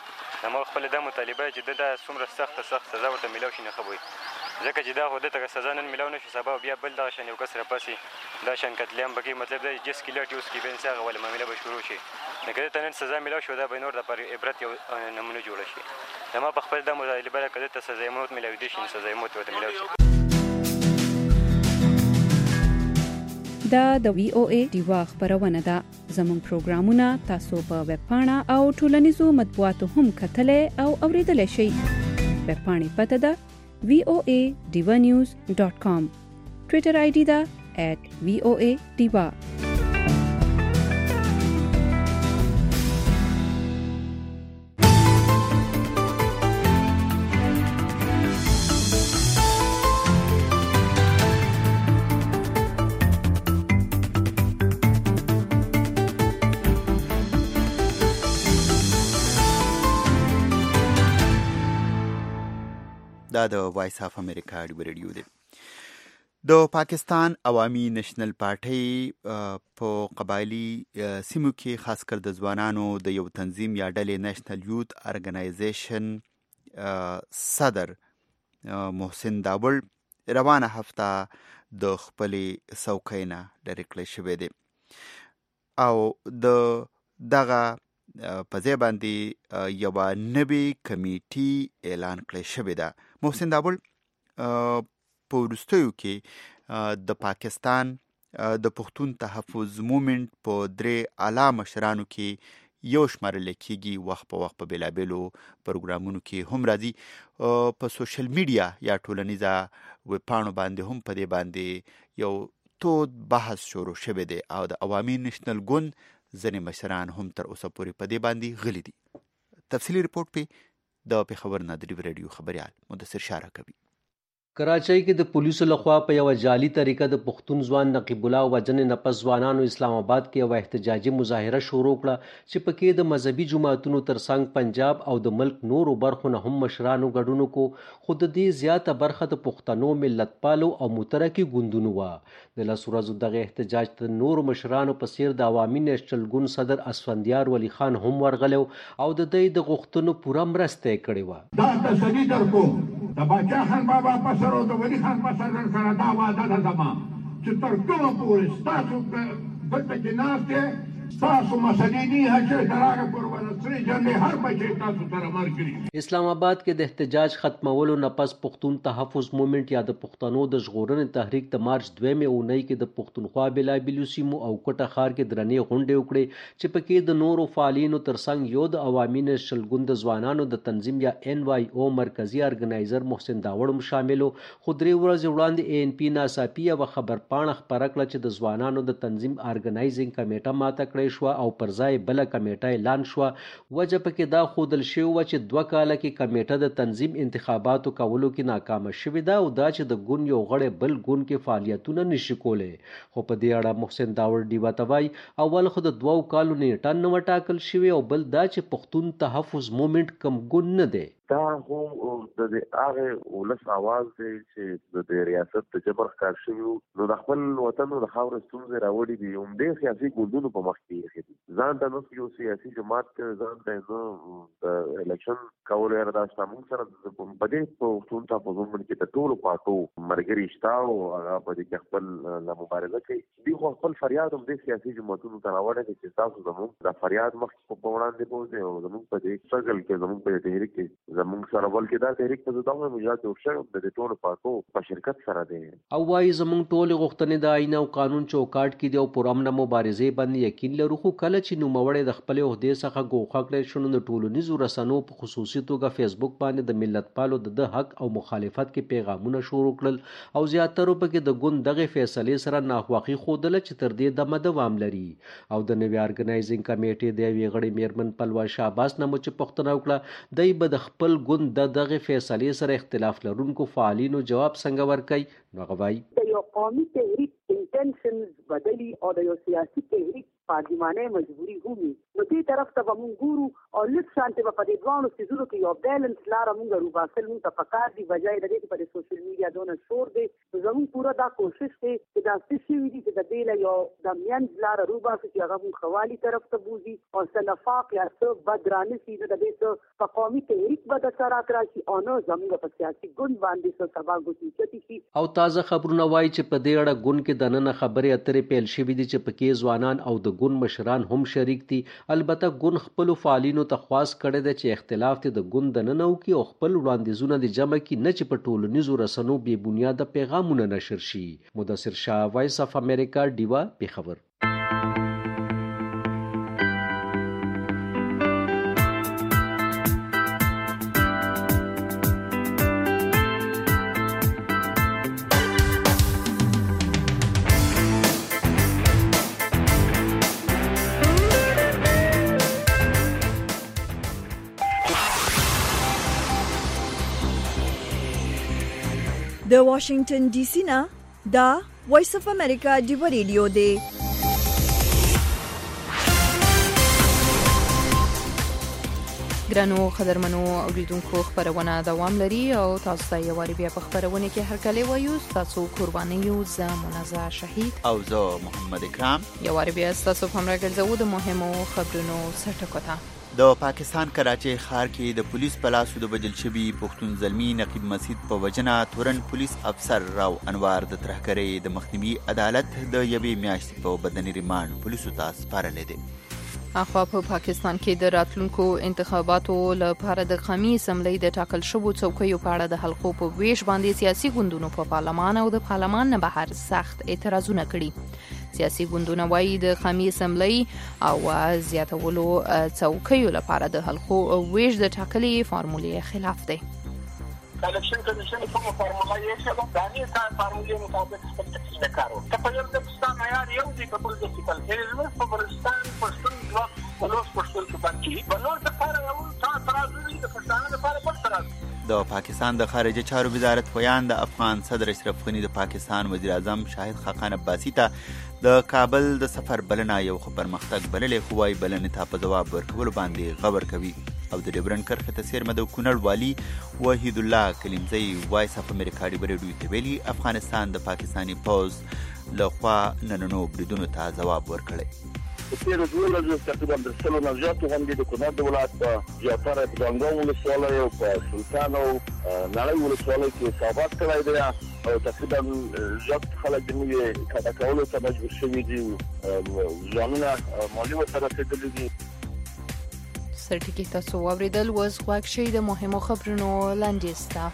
زما خپل د مطالبه چې د څومره سخت سخت سزا ورته ملاو شي نه خبري ځکه چې دا خو دته سزا نن ملاو نشي سبا بیا بل دغه شان یو کس راپاسي دا شان قتلیام بګي مطلب دا جس کیلټ یوس کې بین ساغه ول معاملې به شروع شي نګه ته نن سزا ملاو شو دا به نور د پر عبرت یو نمونه جوړ شي زما په خپل د مطالبه کړه ته سزا موت ملاوي دي شي سزا موت ورته ملاو شي دا د وی او ای دیوا خبرونه ده زموږ پروګرامونه تاسو په ویب پاڼه او ټولنیزو مطبوعاتو هم کتلې او اوریدلای شئ ویب پاڼې پته ده وی او ای ډیوا نیوز ډاٹ کام ټوئیټر آی ډي ده ایٹ وی او ای دیوا دا د وایس اف امریکا ریډیو دی. د پاکستان عوامي نېشنل پارټي په قبایلی سیمو کې خاص کر د ځوانانو د یو تنظیم یا ډلې نېشنل یوت ارګنایزیشن صدر محسن داوړ روانه هفته د خپلې څوکۍ نه لرې کړی شوی دی او د دغه په ځای باندې یوه نوې کمیټي اعلان کړی شوې ده. محسن داوړ په وروستیو کې د پاکستان د پښتون تحفظ مومنټ په درې اعلی مشرانو کې یو شمارل کېږي، وخت په وخت په بېلابېلو پروګرامونو کې هم راځي، په سوشل میډیا یا ټولنیزه ویبپاڼو باندې هم په دې باندې یو تود بحث شروع شوی دی او د عوامي نېشنل ګوند ځینې مشران هم تر اوسه پورې په دې باندې غلي دي. تفصیلي رپورټ په د پېښور نادری ریډیو خبريال مدثر شاره کوي. کراچۍ کې د پولیسو لخوا په یو جعلي طریقه د پښتون ځوان نقیب الله وجنې نه پس ځوانانو اسلام آباد کې یو احتجاجي مظاهره شروع کړه چې پکې د مذهبي جماعتونو ترڅنګ پنجاب او د ملک نورو برخو نه هم مشرانو ګډون کو، خو د دې زیاته برخه د پښتنو ملت پالو او مترقي ګوندونو وه. د لسو ورځو دغه احتجاج د نورو مشرانو په څیر د عوامي نېشنل ګوند صدر اسفندیار ولی خان هم ورغلی او د دوی د غوښتنو پوره مرسته یې کړې وه. دا تسلي درکوم د باچا خان بابا په سر او د ولی خان په سر سره دا وعده ده زما چې تر کومه پورې ستاسو دلته کې ناست دی ستاسو مسلې دي چې تر هغه پورې به د سرې جنډې هر بچی تاسو سره مر کړي. اسلام آباد کې د احتجاج ختمولو نه پس پښتون تحفظ مومنټ یا د پښتنو د ژغورنې تحریک د مارچ دویمې اونۍ کې د پښتونخوا بېلابېلو سیمو او کوټه ښار کې درنې غونډې وکړې چې پکې د نورو فعالینو ترڅنګ یو د عوامي نېشنل ګوند د ځوانانو د تنظیم یا ان وای او مرکزي ارګنایزر محسن داوړ هم شامل و. خو درې ورځې وړاندې اے ان پي ناڅاپي یوه خبرپاڼه خپره کړه چې د ځوانانو د تنظیم ارګنایزینګ کمیټه ماته کړې شوه او پر ځای بله کمیټه اعلان شوه. وجه پکې دا ښودل شوې وه چې دوه کاله کې کمیټه د تنظیم انتخاباتو کولو کې ناکامه شوې ده او دا چې د ګوند یو غړی بل ګوند کې فعالیتونه نشي کولی. خو په دې اړه محسن داوړ ډیوا ته وایي اول خو د دوو کالو نیټه نه وه ټاکل شوې او بل دا چې پښتون تحفظ مومنټ کم ګوند نه دی. دا هم د هغه ولس اواز دی چې د ریاست د جبر ښکار شوي نو د خپل وطن د خاورې ستونزې راوړي دي. همدې سیاسي ګوندونو په مخ کې ایښي دي. ځان ته نو یو سیاسي جماعت ځان ته نو د الیکشن کولو یاره دا شته. موږ سره په دې پښتون تحفظ مومنټ کې د ټولو پارټو ملګري شته او هغه په دې کې خپل مبارزه کوي. دوی خو خپل فریاد هم دې سیاسي جماعتونو ته راوړی دی چې تاسو زموږ د فریاد مخکې په وړاندې بوځئ او زموږ په دې سټرګل کې زموږ په دې تحریک کې زموږ سره بلکې دا تحریک په دغه مجاهد جوړ شوی د دې ټولو پارټو په شرکت سره دی. او وایي زموږ ټولې غوښتنې د آئین او قانون چوکاټ کې دي او پر امن مبارزې باندې یقین لرو. خو کله چې نوموړی د خپلې عهدې څخه ګوښه کړی شو نو د ټولنیزو رسنیو په خصوصي توګه فیسبوک باندې د ملت پالو د ده حق او مخالفت کې پیغامونه شروع کړل او زیاترو پکې د ګوند دغې فیصلې سره ناخوښي ښودله چې تر دې دمه دوام لري. او د نوې ارګنایزینګ کمیټې د یوې غړي میرمن پلوه شهباز نه مو چې پوښتنه وکړه دی به د خپل ګوند د دغې فیصلې سره اختلاف لرونکو فعالینو جواب څنګه ورکوي نو هغه وایي د یو قومي تحریک انټنشنز بدلي او د یو سیاسي تحریک پارلماني مجبوري هم نو دې طرف ته به مونږ ګورو او لږ شانتې به په دې دواړو څیزونو کې یو بیلنس لاره مونږ روباسل مونږ ته پکار دي بجای د دې چې په سوشل میډیا دونه شور دی. زموږ پوره دا کوشش دی چې چې دا څه شوي دي چې د دې له یو د منځ لاره روباسو چې هغه مونږ خوالي طرف ته بوځي او څه نفاق یا څه بد رانسي نو د دې څه په قومي تحریک به د اثرات راشي او نه زموږ په سیاسي ګوند باندې څه سبا ګوتې شي. او تازه خبرونه وایي چې په دې اړه ګوند کې د نن خبرې اترې پیل شوې دي چې پکې ځوانان او د ګوند مشران هم شریک دي. البته ګوند خپل فعالینو ته خواست کړی دی چې اختلاف ته د ګوند د نن وکړي او خپل وړاندیزونه د جمع کړي، نه چې په ټولنیزو رسنیو بې بنیاده پیغامونه نشر شي. مدثر شاه، وایس اف امریکا، ډیوا، پیښور. د واشنگټن ډي سي نه دا وایس اف امریکا ډیوا ریډیو دی. ګرانو قدرمنو اوریدونکو، خبرونه دوام لري او تاسو ته یو واری بیا په خبرونه کې هرکلی وایو. تاسو قربانیو، زه منزه شهید او زه محمد اکرام. یو واری بیا تاسو په همراه ګرځو د مهمو خبرونو سرټکو ته. د پاکستان کراچۍ ښار کې د پولیس په لاسو د وژل شوي پښتون زلمي نقیب مسعود په وجنه تورن پولیس افسر راو انوار د ترهګرۍ د مخنیوي عدالت د یوې میاشتې په بدني ریمانډ پولیسو ته سپارلی دی. اخوا په پاکستان کې د راتلونکو انتخاباتو لپاره د قومي اسمبلی د ټاکل شوو څوکیو په اړه د حلقو په ویش باندې سیاسي ګوندونو په پارلمان او د پارلمان نه بهر سخت اعتراضونه کړي. سیاسي ګوندونه وایي د قومي اسمبلی او زیاتولو څوکیو لپاره د حلقو ویش د ټاکلې فارمولې خلاف دی. الیکشن کمیشن کومه فارموله یې شوه د هغې تا فارمولې مطابق خپل تفصیل کارو ته په یو د پاکستان معیار یو دی په بل د سیکل هیزمس په بلوچستان پښتون بلوک بلوچ پښتون کې باندې بلوچ د لپاره یو تا ترازو د پښتانه لپاره بل ترازو. د پاکستان د خارجه چارو وزارت ویان د افغان صدر اشرف غنی د پاکستان وزیر اعظم شاهد خاقان عباسی ته د کابل د سفر بلنه یو پرمختګ بللې، خو وايي بلنې ته په ځواب ورکولو باندې غبر کوي. او د ډیورنډ کرښې ته څیرمه د کونړ والي وحید الله کلیمزی وایس اف امریکا ډیوا ریډیو ته ویلي افغانستان د پاکستاني پوز لخوا نننو بریدونو ته ځواب ورکړی. په تېرو دولسو تقریبا د سلو نه زیاتو غونډې د کونړ د ولایت په زیاتره په ځانګړو ولسوالۍ او په سلطان او نړۍ ولسوالۍ کې ثابت کړی دی او تقریبا زیات خلک د نوې کډه کولو ته مجبور شوي دي. ځانونه مالي ورته رسېدلي دي. سرټکی تاسو واوریدل وز غواک شي د مهمو خبرونو لاندې.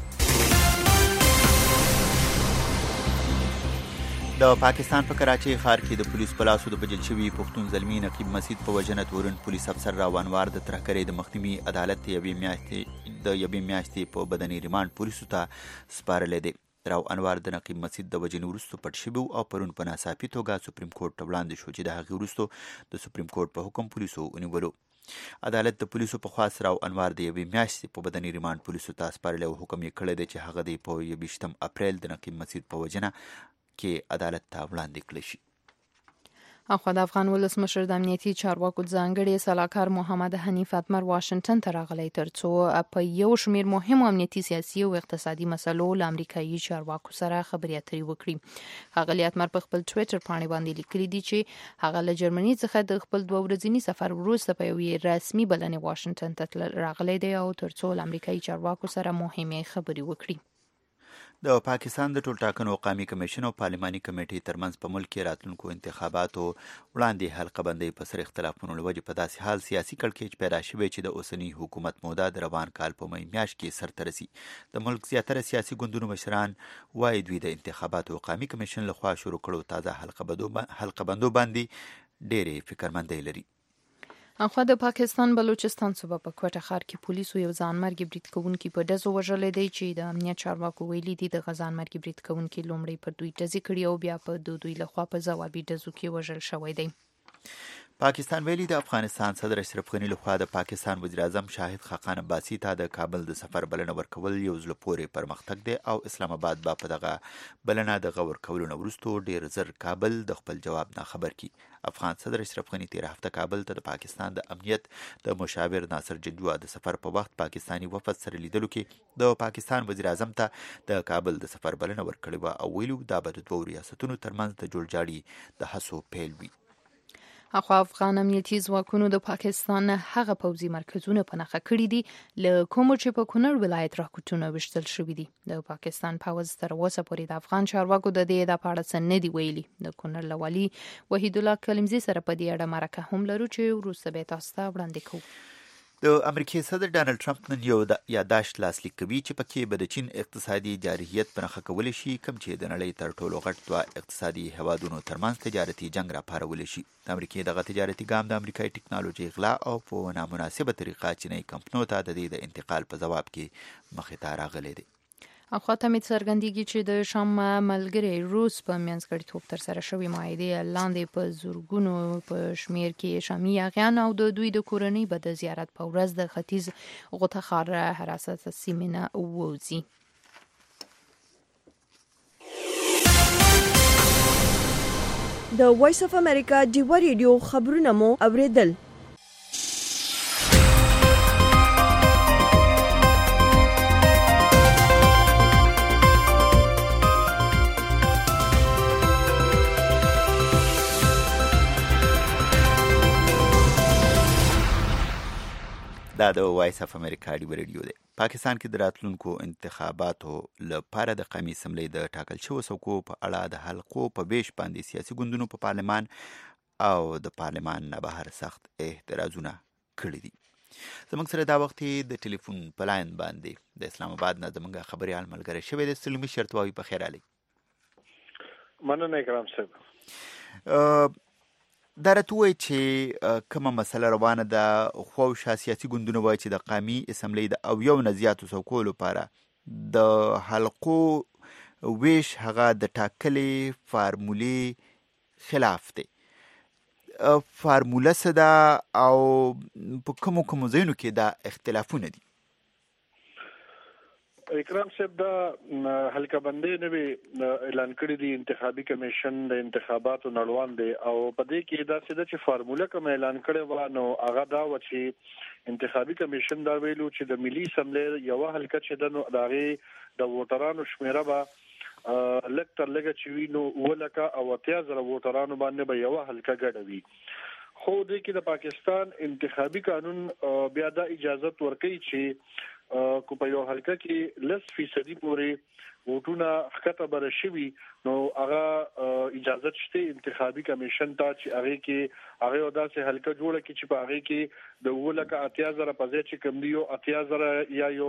د پاکستان په کراچۍ ښار کې د پولیس په لاسو د وژل شوي پښتون زلمي نقیب مسعود په وجنه تورن پولیس افسر راو انوار د ترهګرۍ د مخنیوي عدالت یوې میاشتې د یوې میاشتې په بدني ریمانډ پولیسو ته سپارلی دی. راو انوار د نقیب مسعود د وژنې وروسته پټ شوی او پرون په ناڅاپي توګه سپریم کورټ ته وړاندې شو چې د هغې وروسته د سپریم کورټ په حکم پولیسو ونیولو. عدالت د پولیسو په خواست راو انوار د یوې میاشتې په بدني ریمانډ پولیسو ته سپارلی او حکم یې کړی دی چې هغه دی په یویشتم اپریل د نقیب مسعود په وجنه کې عدالت ته وړاندې کړی شي. اخوا د افغان ولسمشر د امنیتي چارواکو ځانګړي سلاکار محمد حنیف اتمر واشنگټن ته راغلی ترڅو په یو شمیر مهمو امنیتي سیاسي او اقتصادي مسلو له امریکایي چارواکو سره خبرې اترې وکړي. ښاغلي اتمر په خپل ټویټر پاڼې باندې لیکلي دي چې هغه له جرمني څخه د خپل دوه ورځني سفر وروسته په یوې رسمي بلنې واشنگټن ته راغلی دی او ترڅو له امریکایي چارواکو سره مهمې خبرې وکړي. د پاکستان د ټولټاکنو قومي کمیشن او پارلماني کمیټې ترمنځ په ملک کې راتلونکو انتخاباتو وړاندې حلقه بندۍ په سر اختلافونو له وجې په داسې حال سیاسي کړکېچ پیدا شوی چې د اوسني حکومت موده د روان کال په می میاشت کې سرته رسي. د ملک زیاتره سیاسي ګوندونو مشران وایي دوی د انتخاباتو قومي کمیشن لخوا شروع کړو تازه حلقه بندو باندې ډېرې فکرمندۍ لري. اخوا د پاکستان بلوچستان صوبه په کوټه ښار کې پولیسو یو ځانمرګي برید کوونکي په ډزو وژلی دی چې د امنیت چارواکو ویلي دي د ځانمرګي برید کوونکي لومړی پر دوی ډزې کړي او بیا په دوی لخوا په ځوابي ډزو کې وژل شوی دی. پاکستان ویلي د افغانستان صدر اشرف غني لخوا د پاکستان وزیر اعظم شاهد خاقان عباسي ته د کابل د سفر بلنه ورکول یو ځل پورې پرمختګ دی او اسلام آباد به په دغه بلنه د غور کولو نه وروسته ډیر زر کابل د خپل جواب نه خبر کی. افغان صدر اشرف غني تیر هفته کابل ته د پاکستان د امنیت د مشاور ناصر جدوا د سفر په وخت پاکستانی وفد سره لیدلو کې د پاکستان وزیر اعظم ته د کابل د سفر بلنه ورکړې و او ویلو دا به د دوه ریاستونو ترمنځ د جوړجاړي د هڅو پیل وي. اخوا افغان امنیتي ځواکونو د پاکستان هغه پوځي مرکزونه په نښه کړي دي له کومو چې په کونړ ولایت راکوټونه وشتل شوي دي. د پاکستان پوځ تر اوسه پورې د افغان چارواکو د دې د پاړه څه نه دی ویلي. د کونړ له والي وحید الله کلمزي سره په دې اړه مرکه هم لرو چې وروسته به تاسو ته وړاندې کوو. د امریکای صدر ډانلډ ټرمپ نن یو یادداشت لاسلیک کوي چې پکې به د چین اقتصادي جارحیت په نښه کولی شي، کوم چې د نړۍ تر ټولو غټ دوه اقتصادي هیوادونو ترمنځ تجارتي جنګ راپارولی شي. د امریکای دغه تجارتي ګام د امریکای ټکنالوژي غلا او په نامناسبه طریقه چینی کمپنیو ته د دې د انتقال په ځواب کې مخې ته راغلی دی. اخوا ته مې څرګندېږي چې د شام ملګری روس په منځګړیتوب ترسره شوې معاهدې لاندې په زرګونو په شمېر کې شامي یاغیان او د دوی د کورنۍ به د زیارت په ورځ د ختیځ غوټه ښار حراست سیمې نه ووځي. د وایس اف امریکا ډیوا ریډیو خبرونه مو اوریدل. دا د وایس اف امریکا ډیوا ریډیو دی. پاکستان کې د راتلونکو انتخاباتو لپاره د قومي اسمبلی د ټاکل شوو څوکو په اړه د حلقو په بیش باندې سیاسي ګوندونو په پارلمان او د پارلمان نه بهر سخت اعتراضونه کړي دي. زموږ سره دا وخت د ټلیفون په لاین باندې د اسلام آباد نه زموږ خبريال ملګری شوی د سلمی شرطوي په خیر علي. مننه کرام صاحب. دا راته وایي چې کومه مسله روانه ده، خواوشا سیاسي ګوندونه وایي چې د قومي اسمبلی د او یو نه زیاتو څوکو لپاره د حلقو ویش هغه د ټاکلې فارمولې خلاف دی. فارموله څه ده او په کومو کومو ځایونو کې دا اختلافونه دي؟ اکرام صاحب دا حلقه بندي نه اعلان کړی دی انتخابي کمیشن د انتخاباتو نړوان دی او په دې کې دا څه چې فارموله کوم اعلان کړی و نو هغه دا و چې انتخابي کمیشن دا ویلو چې د ملي اسمبلی یو حلقه چې د نو داغه د ووټرانو شمیره به لکټر لګه چې وینو ولکه او اتیا زره ووټرانو باندې به یو حلقه ګډوي. خو د کې د پاکستان انتخابي قانون بیا دا اجازه ورکړي چې کو په یو حلقه کې لس فیصدي پورې ووټونه ښکته بر شوي نو هغه اجازه شته انتخابي کمیشن ته چې هغه کې هغه داسې حلقه جوړه کړي چې په هغه کې د ولکه اتیا زره په ځای چې کم دی یو اتیا زره یا یو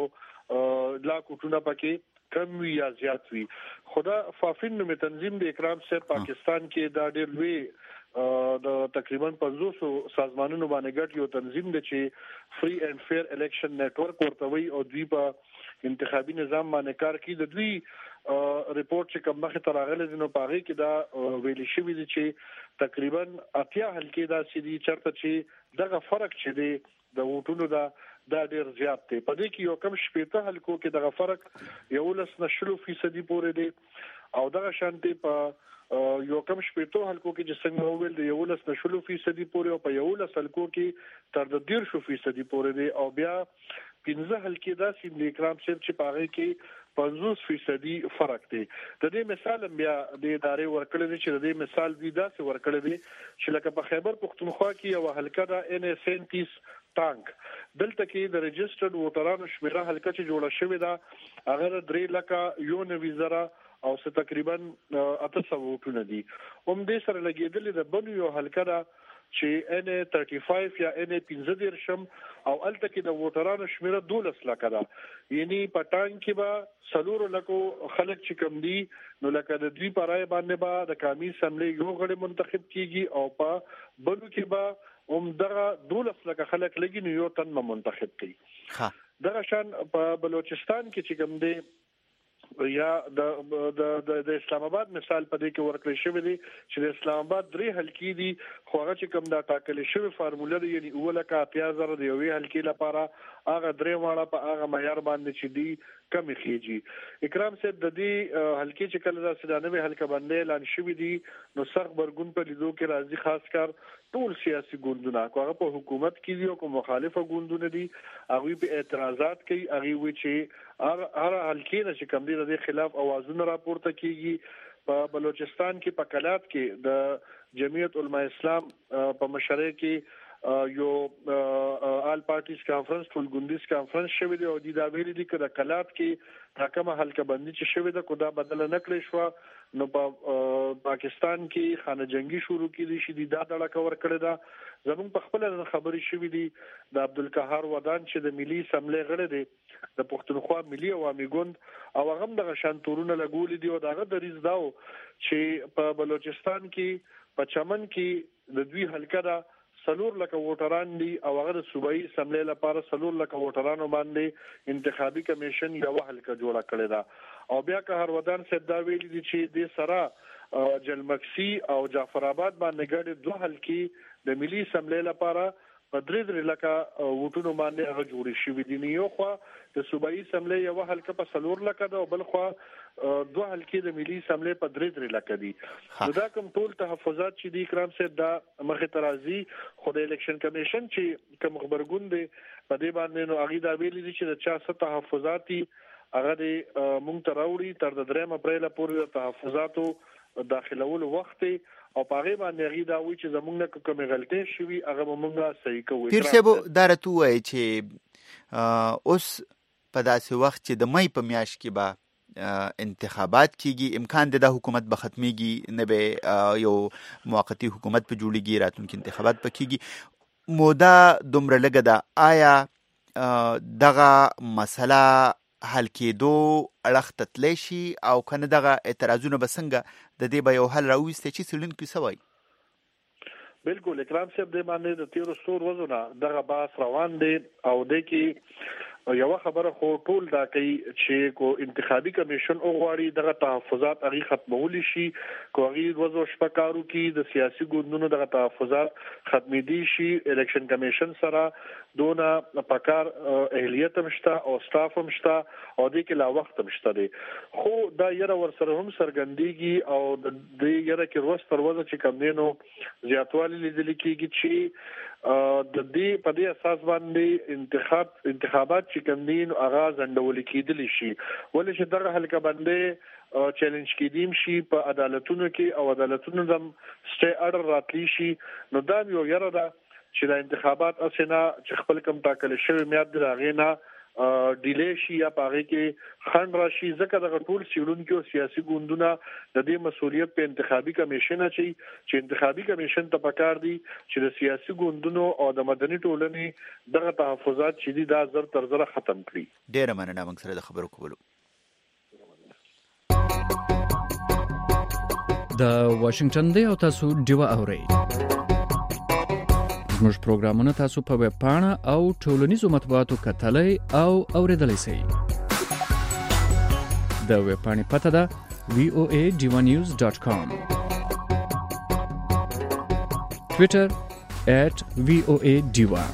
لا کوټونه پکې کم وی یا زیات وي. خدا فافین نو تنظیم د اکرام صاحب پاکستان کې دا ډېر لوی د تقریبا پنځوس سازمانونو باندې ګډ یو تنظیم دی چې فری اینڈ فیر الیکشن نیټورک ورته وي او دوی په انتخابي نظام باندې کار کوي. د دوی ریپورت چې کوم مخه تراغله دي نو پاره کې دا ویل شوی دی چې تقریبا اتیا حلقې دا سړي چرته چې دغه فرق چې دی د ووټونو دا دا ډیر زیات دی. په دې کې یو کم شپږ حلقو کې دغه فرق یو لس نشلو فیصدي پورې دی او دغه شانتي په یو کم شپږ حلقو کې چې څنګه ویل دی یو لس نشلو فیصدي پورې او په یو لس حلقو کې تر د ډیر شو فیصدي پورې دی او بیا پنځه حلقې دا سیم د اکرام صاحب چې پاره کې پنځوس فیصدي فرق دی. د دې مثال بیا د ادارې ورکړل دي چې د دې مثال دی دا څه ورکړل دي چې لکه په خیبر پختونخوا کې یو حلقه دا ان اس سینتیس ټانک دلته کې د ريجسترډ ووټرانو شمیره حلقه چې جوړه شوې ده هغه درې لکه یو نوي زره او څه تقریبا اته سوه ووټونه دي. هم دې سره لګېدلې د بل یو حلقه ده چې ان پنځه پنځه یا ان پنځه دیرشم او الته کې د ووټرانو شمیره دولس لکه ده. یعنی په ټانک کې به څلور لکو خلک چې کم دي نو لکه د دوی په رای باندې به د قومي اسمبلی یو غړی منتخب کیږي او په بلو کې به هم دغه دولس لکه خلک لګي نو یو تن منتخب کړي. دغه شان په بلوچستان کې چې کوم دی یا د د د اسلام آباد مثال په دې کې ورکړل شوی دی چې د اسلام آباد درې حلقې دي خو هغه چې کوم دا ټاکل شوی فارموله دی یعنی اولکه اتیا زره دی یوې حلقې لپاره هغه درې واړه په هغه معیار باندې چې دی کمی خېږي اکرام صاحب د دې حلقې چې کله د سدانوي حلقه باندې اعلان شوی دی نو سخت برګون په لیدو کې راځي خاص کار ټول سیاسي ګوندونه هغه په حکومت کې دي او کوم مخالفه ګوندونه دي هغه په اعتراضات کوي هغه وی چې هر هر حلقې نه چې کوم دي د خلاف اوازونه راپورته کیږي په بلوچستان کې په کلات کې د جمعیت علماء اسلام په مشرۍ کې یو آل پارټیز کانفرنس ټول ګوندیز کانفرنس شوی دی او د دا ویلي دي چې د کلات کې حکومت حلقه بندي چې شوی ده کو دا بدل نه کړی شو نو په پاکستان کې خانه جنگي شروع کړي شي دا ډله کور کړی دا زموږ په خپل خبري شوی دی د عبدالقهار ودان چې د ملي سملې غړي دی د پښتونخوا ملي عوامي ګوند او هغه د شانتورونه لګول دي او داغه دریز داو چې په بلوچستان کې په چمن کې د دوی حلقه دا سلور لکه ووټران دي او هغه د صوبایي سملې لپاره سلور لکه ووټرانو باندې انتخابي کمیشن یو حلقه جوړه کړې ده او بیا که هر ودان صاحب دا ویلي دي چې د سره جلمکسي او جعفر آباد باندې ګډ دوه حلقې د ملي سملې لپاره په درې درې لکه ووټونو باندې هغه جوړې شوې دي نو خو د صوبایي سملې یو حلقه په سلور لکه ده او بل خو دوه حلقې د ملي سملې په درې درې لکه دي نو دا کوم ټول تحفظات چې د اکرام صاحب دا مخه ترازی خو د الیکشن کمیشن چې کوم خبرګون دی په دې باندې نو هغه دا ویلي دي چې د چا ست تحفظاتي هغه د مونږ ته راوړي تر د دریم اپریل پورې د تحفظاتو داخلولو وخت او پاره باندې غي دا وی چې زمونږ نه کومه غلطي شوي هغه مونږه صحیح کوو پیر صاحب دارته وای چې اوس په داسې وخت چې د مې په میاشت کې به انتخابات کیږي امکان دی د حکومت به ختميږي نه به یو موقتی حکومت په جوړیږي راتلونکي انتخابات پکېږي مودا دومره لګه دا آیا دغه مسله حل کېدو اړخ تتلی شي او کنه دغه اعتراضونه به څنګه د دې به یو حل راوستي چې څېړونکي څه وایي بالکل اکرام صاحب د باندې د تیرو څو ورځو دغه بحث روان دی او د کې یو خبره خو ټول دا کوي چې کو انتخابي کمیشن او غواړي دغه تحفظات هغه ختمول شي کو هغه وځو شپکارو کې د سیاسي ګوندونو دغه تحفظات ختمې دي شي الیکشن کمیشن سره دونه پکار اهلیت مشته او سټاف مشته او د کې لا وخت مشته دي خو دا یره ور سره هم سرګندېږي او د دې یره کې روز تر ورځې چې کم دینو زیاتوالی لیدل کېږي چې د دې په دې اساس باندې انتخاب انتخابات چې کوم دین اغاز اندول کېدل شي ولې چې دغه حلقه باندې چیلنج کېدیم شي په عدالتونو کې او عدالتونو د سټي اډر راتلی شي نو دا یو یره ده چې د انتخابات اسنه چې خپل کم ټاکل شوی میاد دراغینا ډیلی شي یا پاره کې خند راشي ځکه د ټول سیړونکو سیاسي ګوندونه د دې مسولیت په انتخابي کمیشن اچي چې انتخابي کمیشن ته پکار دي چې د سیاسي ګوندونو او د مدني ټولنې دغه تحفظات چې دي دا زر تر زر ختم کړي ډیره مننه موږ سره د خبرو کولو د واشنگټن دی او تاسو ډیوا اورئ زموږ پروګرامونه تاسو په ویب پاڼه او ټولنیزو مطبوعاتو کتلای او اوریدلای شئ د ویب پاڼې پته ده وی او ای ډیوا نیوز ډاټ کام ټویټر ایٹ وی او ای ډیوا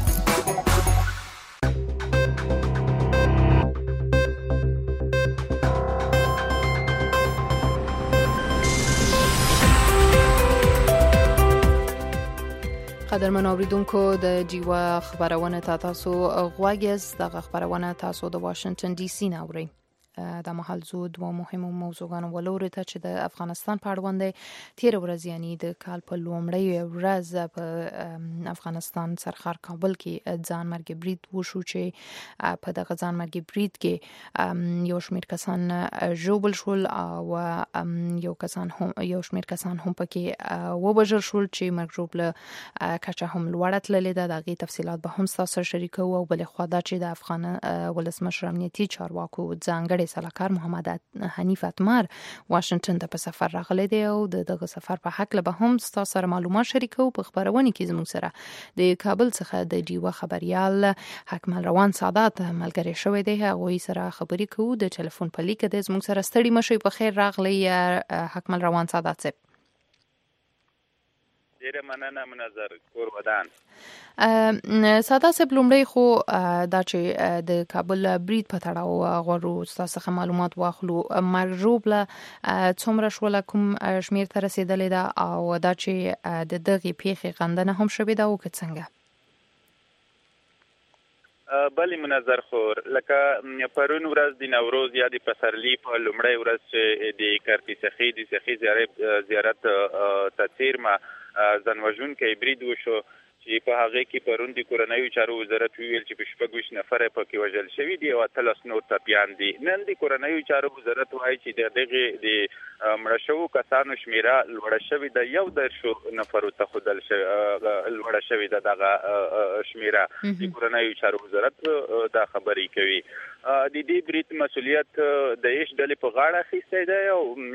قدرمن اوریدونکو د جیوا خبرونه تاسو غواګز د خبرونه تاسو د واشنگټن ډي سي نه اورئ د محل زود و مهمو موضوعګانو ولوري ته چې د افغانستان په اړه باندې تیر ورځ یعنی د کال په لومړۍ ورځ په افغانستان سرخار کابل کې ځان مرګ برید وشو چې په دغه ځان مرګ برید کې یو شمېر کسان ژوبل شول او یو کسان هم یو شمېر کسان هم پکې وبژل شول چې مرګ ژوبل کچا هم لوړه تللې ده دغه تفصيلات به هم تاسو شریکو او بل خو دا چې د افغان ولسمشر امنیتي چارواکو ځانګړي ځانګړي سلاکار محمد حنیف اتمر واشنگټن ته په سفر راغلی دی او دغه سفر په حق له هم ستاسو سره معلومات شریکو. په خبرونه کې زموږ سره د کابل څخه د ډیوا خبريال حکمل روان سعادت ملګری شوی دی. هغه سره خبرې کوو د ټلیفون په لیک د زموږ سره ستړي مشي. په خیر راغلی حکمل روان سعادت صاحب. ډیره مننه منظر کور ودان. ساده صاحب لومړی خو دا چې د کابل برید په تړاو غواړو تاسو څخه معلومات واخلو. مرجوب له څومره شول کوم شمیر ته رسیدلې ده او دا چې د دغه پیښې غندنه هم شوې ده او که څنګه؟ بلی منظر خور لکه پرون ورځ د نوروز یا د پسرلی په لومړی ورځ چې د کرپی سخی د سخی زیارت تاثیر ما ځانوژن کې برید وشو چې په هغه کې پرون د کورنیو چارو وزارت ویل چې په شپږ نفر په کې وژل شوی دي او اتلس نور ټپیان دي. نن د کورنیو چارو وزارت وایي چې د دغه د مړه شوو کسانو شمیره لوړه شوې ده، یو درشو نفر ته خودل لوړه شوې ده دغه شمیره. د کورنیو چارو وزارت دا خبرې کوي. د دې برید مسؤلیت د هیڅ ډلې په غاړه اخیستی دی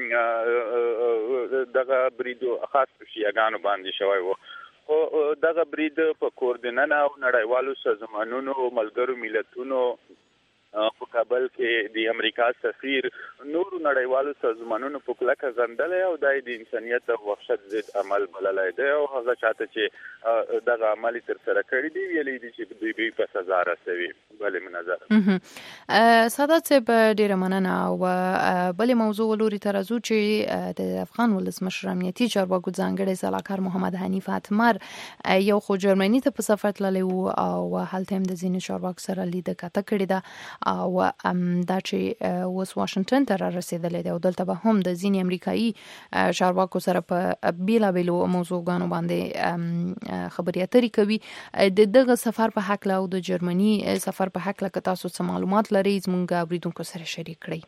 او دغه برید خاص شیعاګانو باندې شوی و. خو دغه برید په کوردینن او نړیوالو سازمانونو ملګرو ملتونو په کابل کې د امریکا سفیر نور نړیوالو سازمانونو په کلکه غندل او د انسانیت او وحشت ضد عمل بللای دی او هغه چاته چې دغه عمل تر سره کړی دی ویلي دي چې دوی به په سزا رسوي. بلې منظر سادات صاحب ډیره مننه. او بلې موضوع ولوري ترازو چې د افغان ولسمشر امنیتي چارواکو ځانګړي سلاکار محمد حنیف اتمر یو خو جرمني ته په سفر تللی و او هلته هم د ځینې چارواکو سره لیده کاته کړې ده او دا چې اوس واشنگټن ته را رسیدلې ده او دلته به هم د ځینې امریکایي چارواکو سره په بیلابیلو موضوعګانو باندې خبرې اترې کوي. د دغه سفر په حق او د جرمني سفر په حق لکه تاسو څه معلومات لرئ زموږ اوریدونکو سره شریک کړئ.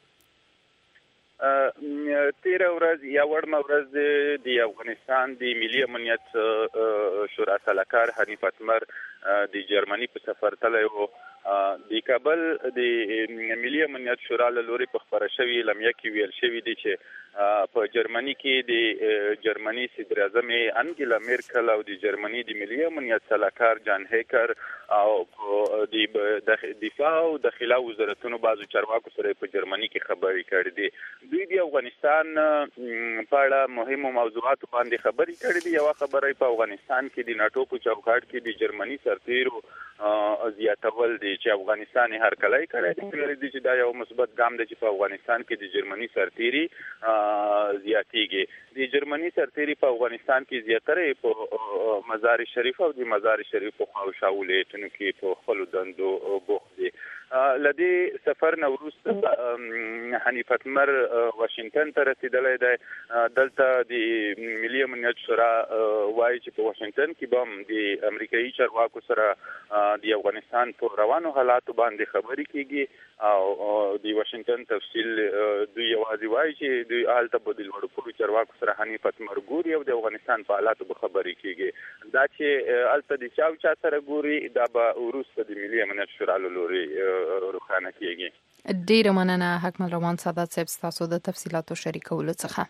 تیره ورځ یا وړمه ورځ د افغانستان د ملي امنیت شورا سلاکار حنیف اتمر د جرمني په سفر تللی و. د کابل د ملي امنیت شورا له لوري په خبره شوې لمحه کې ویل شوی دی چې په جرمني کې د جرمني صدر اعظم انګیلا میرکل او د جرمني د ملي امنیت سلاکار جان هیکر او د دفاع او داخله وزارتونو بعضو چارواکو سره په جرمني کې خبرې کړې دي. دوی د افغانستان په اړه مهمو موضوعاتو باندې خبرې کړې دي. یو خبره په افغانستان کې د ناتو په چوکاټ کې د جرمني سرتیرو زیاتول دي چې افغانستان هر کله کړی دی چې دا یو مثبت ګام دی چې په افغانستان کې د جرمني سرتیري زیاتیږي. د جرمني سرتیري په افغانستان کې زیاتره په مزار شریف او د مزار شریف په خواوشا ولایتونو کې په خپل دندو بوخت دي. لدی سفر نوروز حنیف اتمر واشنگټن ته رسیدلی دی. دلته د ملي امنیت شورا وایي چې په واشنگټن کې به د امریکایي چارواکو سره د افغانستان په روانو حالاتو باندې خبرې کیږي او د واشنگټن تفصیل دوی یوازې وایي چې دوی هلته به د لوړو پوړو چارواکو سره حنیف اتمر ګوري او د افغانستان په حالاتو به خبرې کیږي. دا چې هلته د چا چا سره ګوري دا به وروسته د ملي امنیت شورا له لوري روښانه کیږي. ډیره مننه حکمل روان سعادت صاحب تاسو د تفصیلاتو شریکولو څخه.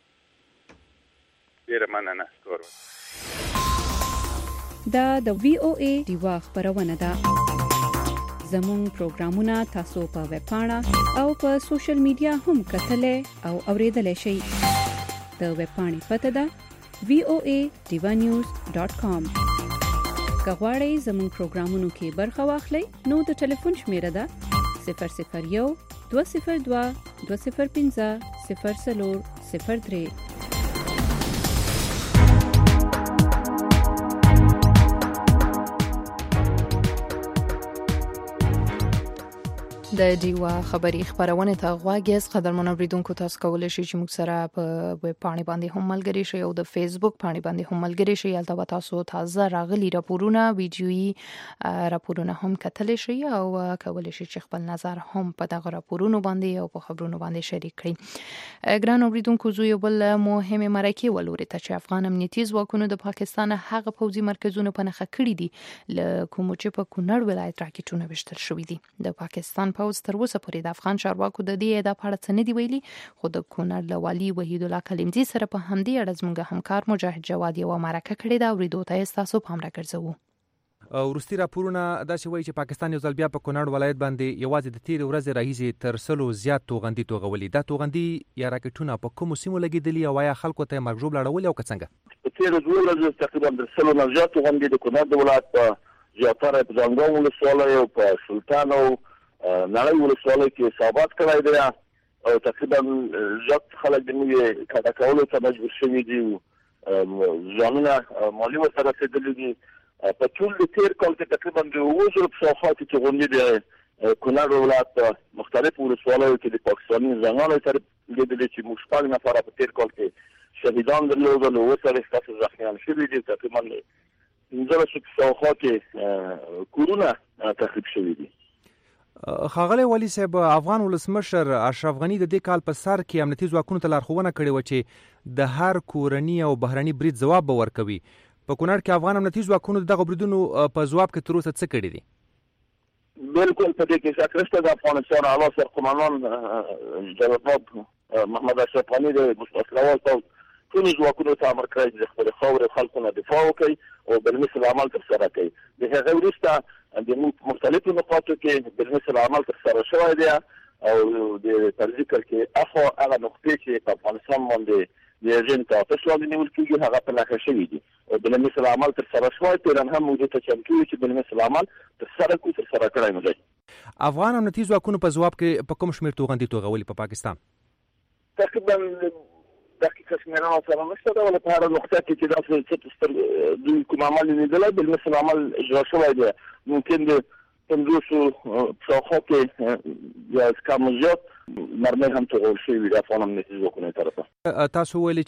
ډیره مننه. دا د وی او ای دیوا خبرونه ده. زموږ پروګرامونه تاسو په ویب پاڼه او په سوشل میډیا هم کتلای او اوریدلای شئ. د ویب پاڼې پته ده وی او ای دیوا نیوز ډاټ کام. کغواړئ زموږ پروګرامونو کې برخه واخلئ نو د ټلیفون شمیره ده صفر صفر یو دوه صفر دوه دوه صفر پنځه صفر څلور صفر درې. د دیوا خبری خبرونه ته غواګیس قدرمن اوریدونکو تاسو کولای شئ چې موږ سره په ویب پاڼې باندې هم ملګری شئ او د فیسبوک پاڼې باندې هم ملګری شئ. البته تاسو تازه راغلي راپورونه ویډیويي راپورونه هم کتلی شئ او کولای شئ چې خپل نظر هم په دغه راپورونو باندې او په خبرونو باندې شریک کړئ. ګران اوریدونکو زو یو بل مهمه مرکه ولوري ته چې افغان امنیتي ځواکونو د پاکستان هغه پوځي مرکزونه په نخښه کړی دي ل کوم چې په کونړ ولایت راکټونه وشتل شوې دي. د پاکستان په پوز تر اوسه پورې د افغان چارواکو د دې ادعا په اړه څه نه دی ویلي، خو د کونړ له والي وحید الله کلیمزي سره په همدې اړه زموږ همکار مجاهد جواد یوه مرکه کړې ده، اورېدو ته یې ستاسو پام راګرځوو. وروستي راپورونه داسې وایي چې پاکستان یو ځل بیا په کونړ ولایت باندې یوازې د تېرې ورځې راهیسې تر سلو زیات توغندي توغولي. دا توغندي یا راکټونه په کومو سیمو لګېدلي او آیا خلکو ته یې مرګ ژوبله اړولې او که څنګه؟ په تېرو دوو ورځو تقریبا د سلو نه زیات توغندي د کونړ د ولایت په زیاتره په ځانګړو ولسوالۍ او په سلطان او نړۍ ولسوالۍ کې ثابت کړی دی او تقریبا زیات خلک د نوې کډه کولو ته مجبور شوي دي، ځانونه مالي ورته رسېدلي دي. په ټول د تېر کال کې تقریبا د اووه زرو په شاوخوا کې توغندي د کونړ ولایت په مختلفو ولسوالیو کې د پاکستاني زنګانو طرف لیدلې چې موږ شپږ نفره په تېر کال کې شهیدان درلودل، اووه څلوېښت کسه زخمیان شوي دي، تقریبا پنځلسو په شاوخوا کې کورونه تخریب شوي دي. ښاغلی والي صاحب، افغان ولسمشر اشرف غني د دې کال په سر کې امنیتي ځواکونو ته لارښوونه کړې وه چې د هر کورني او بهرني برید ځواب به ورکوي. په کونړ کې افغان امنیتي ځواکونو دغه بریدونو په ځواب کې تر اوسه څه کړي دي؟ بالکل په دې کې شک نشته. د افغانستان اعلی سرقمنان جنرال محمد اشرف غني د وسلوال پوځ ټولو ځواکونو ته امر کړی چې د خپلې خاورې خلکو نه دفاع وکړي او بالمثل عمل ترسره کړي. د هغې وروسته د مختلفو نقاطو کې بالمثل عمل ترسره شوی دی او د پر ذکر کې اخوا هغه نقطې چې په افغانستان باندې د اجنټ ته آتش لاندې نیول کېږي هغه په نښه شوي دي او بالمثل عمل ترسره شوی. تېرن هم موږ ته چمتو یو چې بالمثل عمل ترسره کړو، ترسره کړی مو دی. افغان امنیتي ځواکونو په ځواب کې په کوم شمېر توغندي توغولي په پاکستان؟ تقریبا دقیقه شمېرنه سره نشته ده، ولې په هره نقطه کې چې داسې څه ستر دوی کوم عمل لیدلی بالمثل عمل اجرا شوی دی. ممکن د پنځوسو په شاوخوا کې یا کم زیات مرمۍ هم توغول شوي د افغان امنیتي ځواکونو طرفه. تاسو ویلي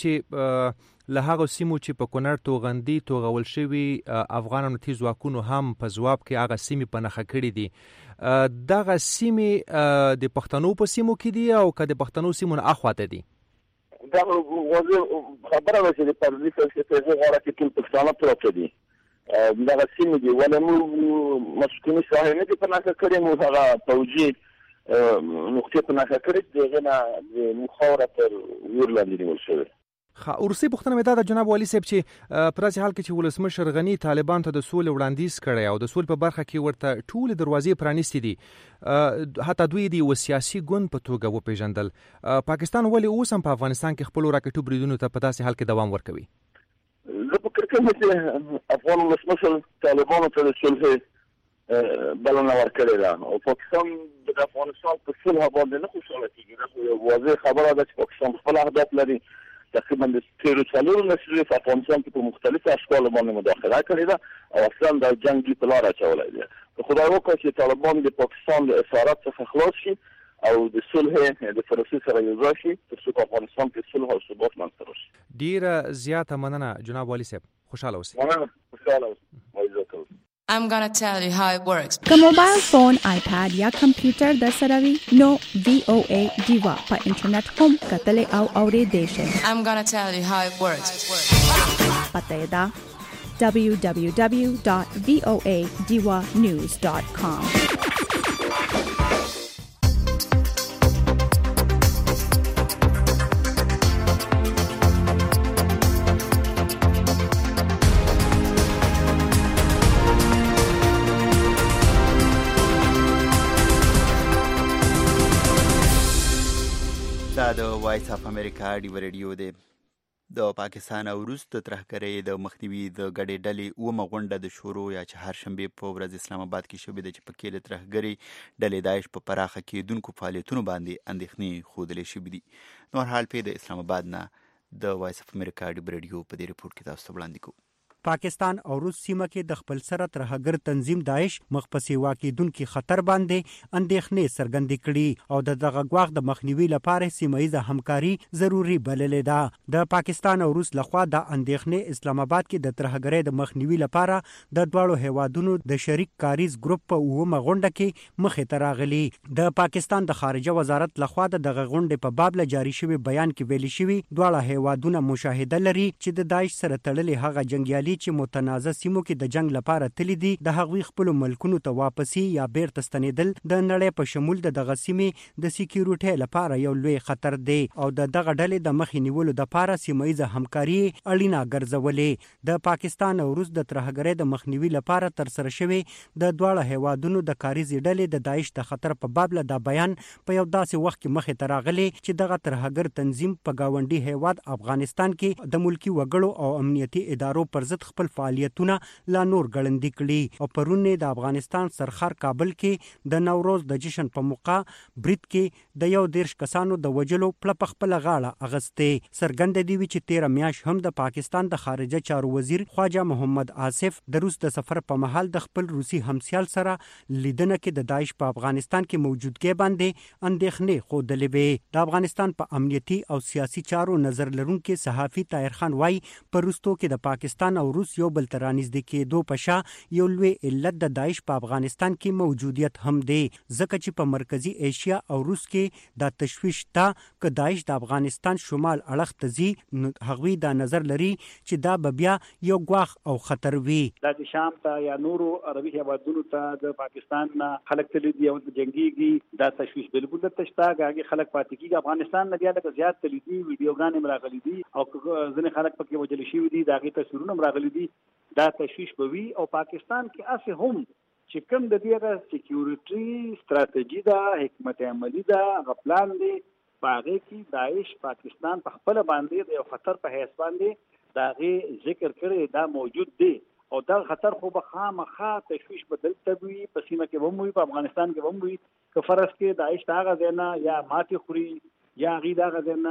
چې له هغو سیمو چې په کونړ توغندي توغول شوي افغان امنیتي ځواکونو هم په ځواب کې هغه سیمې په نښه کړي دي. دغه سیمې د پښتنو په سیمو کې دي او که د پښتنو سیمو نه اخواته دي؟ دا خبره ده چې د پردي فلسفې غاړه کې ټول پښتانه پراته دي. دغه سیمې دي ولې موږ مسکوني ساحې نه دي په نښه کړې، موږ هغه پوځي نقطې په نښه کړې چې د هغې نه د موږ خاوره تر ویر لاندې نیول شوې. وروستۍ پوښتنه مې دا ده جناب والي صاحب چې په داسې حال کې چې ولسمشر غني طالبان ته د سولې وړاندیز کړی او د سولې په برخه کې ورته ټولې دروازې پرانیستې دي، حتی دوی د یوه سیاسي ګوند په توګه وپېژندل، پاکستان ولې اوس هم په افغانستان کې خپلو راکټو بریدونو ته په داسې حال کې دوام ورکوي؟ زه فکر کوم چې افغان ولسمشر طالبانو ته د صلحې بلنه ورکړې ده او پاکستان د افغانستان په صلح باندې نه خوشحاله کېږي. دا خو یو واضح خبره ده چې پاکستان خپل اهداف لري. تقریبا د تېرو څلورو نسلونو په افغانستان کې په مختلفو اشکالو باندې مداخله کړې ده او اصلا دا جنګ دوی په لاره اچولی دی. خدای وکړه چې طالبان د پاکستان د اسارت څخه خلاص شي او د صلح د پروسې سره یو ځای شي تر څو په افغانستان کې صلح او ثبات منځته راشي. ډېره زیاته مننه جناب والي صاحب، خوشحاله اوسئ. مننه، خوشحاله اوسئ. I'm gonna tell you how it works. که موبایل فون، آیپاد یا کمپیوټر در سره وي نو وی او ای دیوا په انټرنیټ هم کتلی او اورېدی شئ. I'm gonna tell you how it works. پته یې ده دبلیو دبلیو دبلیو ډاټ وی او ای دیوا نیوز ډاټ کام. دا د وایس اف امریکا ډیو ریډیو دی. د پاکستان او روس د ترهګرۍ د مخنیوي د ګډې ډلې اومه غونډه د شروع یا چهارشنبې په ورځ اسلام آباد کې شوې ده چې پکې د ترهګرۍ ډلې داعش په پراخه کېدونکو فعالیتونو باندې اندېښنې ښودلې شوي دي. نور حال پې د اسلام آباد نه د وایس اف امریکا ډیو ریډیو په دې رپورټ کې تاسو ته وړاندې کوو. پاکستان او روس سیمه کې د خپل سره ترهګر تنظیم داعش مخ په سیوا کېدونکي خطر باندې اندېښنې څرګندې کړي او د دغه ګواښ د مخنیوي لپاره سیمه ییزه همکاري ضروري بللې ده. د پاکستان او روس لخوا د اندېښنې اسلام آباد کې د ترهګرۍ د مخنیوي لپاره د دواړو هیوادونو د شریک کاریز ګروپ په اوومه غونډه کې مخې ته راغلي. د پاکستان د خارجه وزارت لخوا د دغه غونډې په باب له جاري شوي بیان کې ویلي شوي دواړه هیوادونه مشاهده لري چې د داعش سره تړلې هغه جنګیالي ډلې چې متنازع سیمو کې د جنگ لپاره تللي دي د هغوی خپل ملکونو ته واپسی یا بیرته ستنېدل د نړۍ په شمول د دغه سیمې د سکیورټي لپاره یو لوی خطر دی او د دغه ډلې د مخې نیولو لپاره سیمه ییزه همکاري اړینه ګرځولې. د پاکستان او روس د ترهګرۍ د مخنیوي لپاره ترسره شوی د دواړه هیوادونو د کاریزي ډلې د داعش د خطر په باب له دا بیان په یو داسې وخت کې مخې ته راغلی چې دغه ترهګر تنظیم په گاونډي هیواد افغانستان کې د ملکی وګړو او امنیتي ادارو پر ضد خپل فعالیتونه لا نور ګړندي کړي او پرون د افغانستان سرخار کابل کې د نوروز د جشن په موقع برید کې د یو دیرش کسانو د وجلو پلپ خپل غاړه اغسته. څرګند دی چې تیره میاشت هم د پاکستان د خارجه چارو وزیر خواجه محمد آصف د روس د سفر په مهال د خپل روسي همسیال سره لیدنه کې د داعش په افغانستان کې موجودګي باندې اندېښنې ښودلې وې. د افغانستان په امنیتي او سیاسي چارو نظر لرونکي صحافي طاهر خان وايي په روستو کې د پاکستان او روس یو بل تر نږدې کېدو په شا یو لوی علت د داعش په افغانستان کې موجودیت هم دی ځکه چې په مرکزی ایشیا او روس کې د تشویش تا ک داعش د افغانستان شمال اړخ ته ځي هغوی دا نظر لري چې دا به بیا یو ګواښ او خطر وي. د شام ته یا نورو عربي هیوادونو ته د پاکستان خلک تللی دی او جنگيږي دا تشویش بالکل د تشتا هغه خلک پاتې کیږي. افغانستان نه بیا د زیات تللی دي ویډیوګانې مراغلي دي او ځنې خلک پکې وجل شي دي دا غي تصویرونه مراغلي دي دا تشویش بوي او پاکستان کې اسه هم چې کوم د دې سکیورټي ستراتیژي دا حکمت عملی دا غپلان دي باغې کې داعش پاکستان په خپل باندې د یو خطر په حیث باندې دا غي ذکر کړي دا موجود دی او دا خطر خو به خامخا تشویش بدل تبوي په سیمه کې وموي په افغانستان کې وموي که فرض کې داعش تاغه دینا یا ماتي خوري یا غي دا غدنه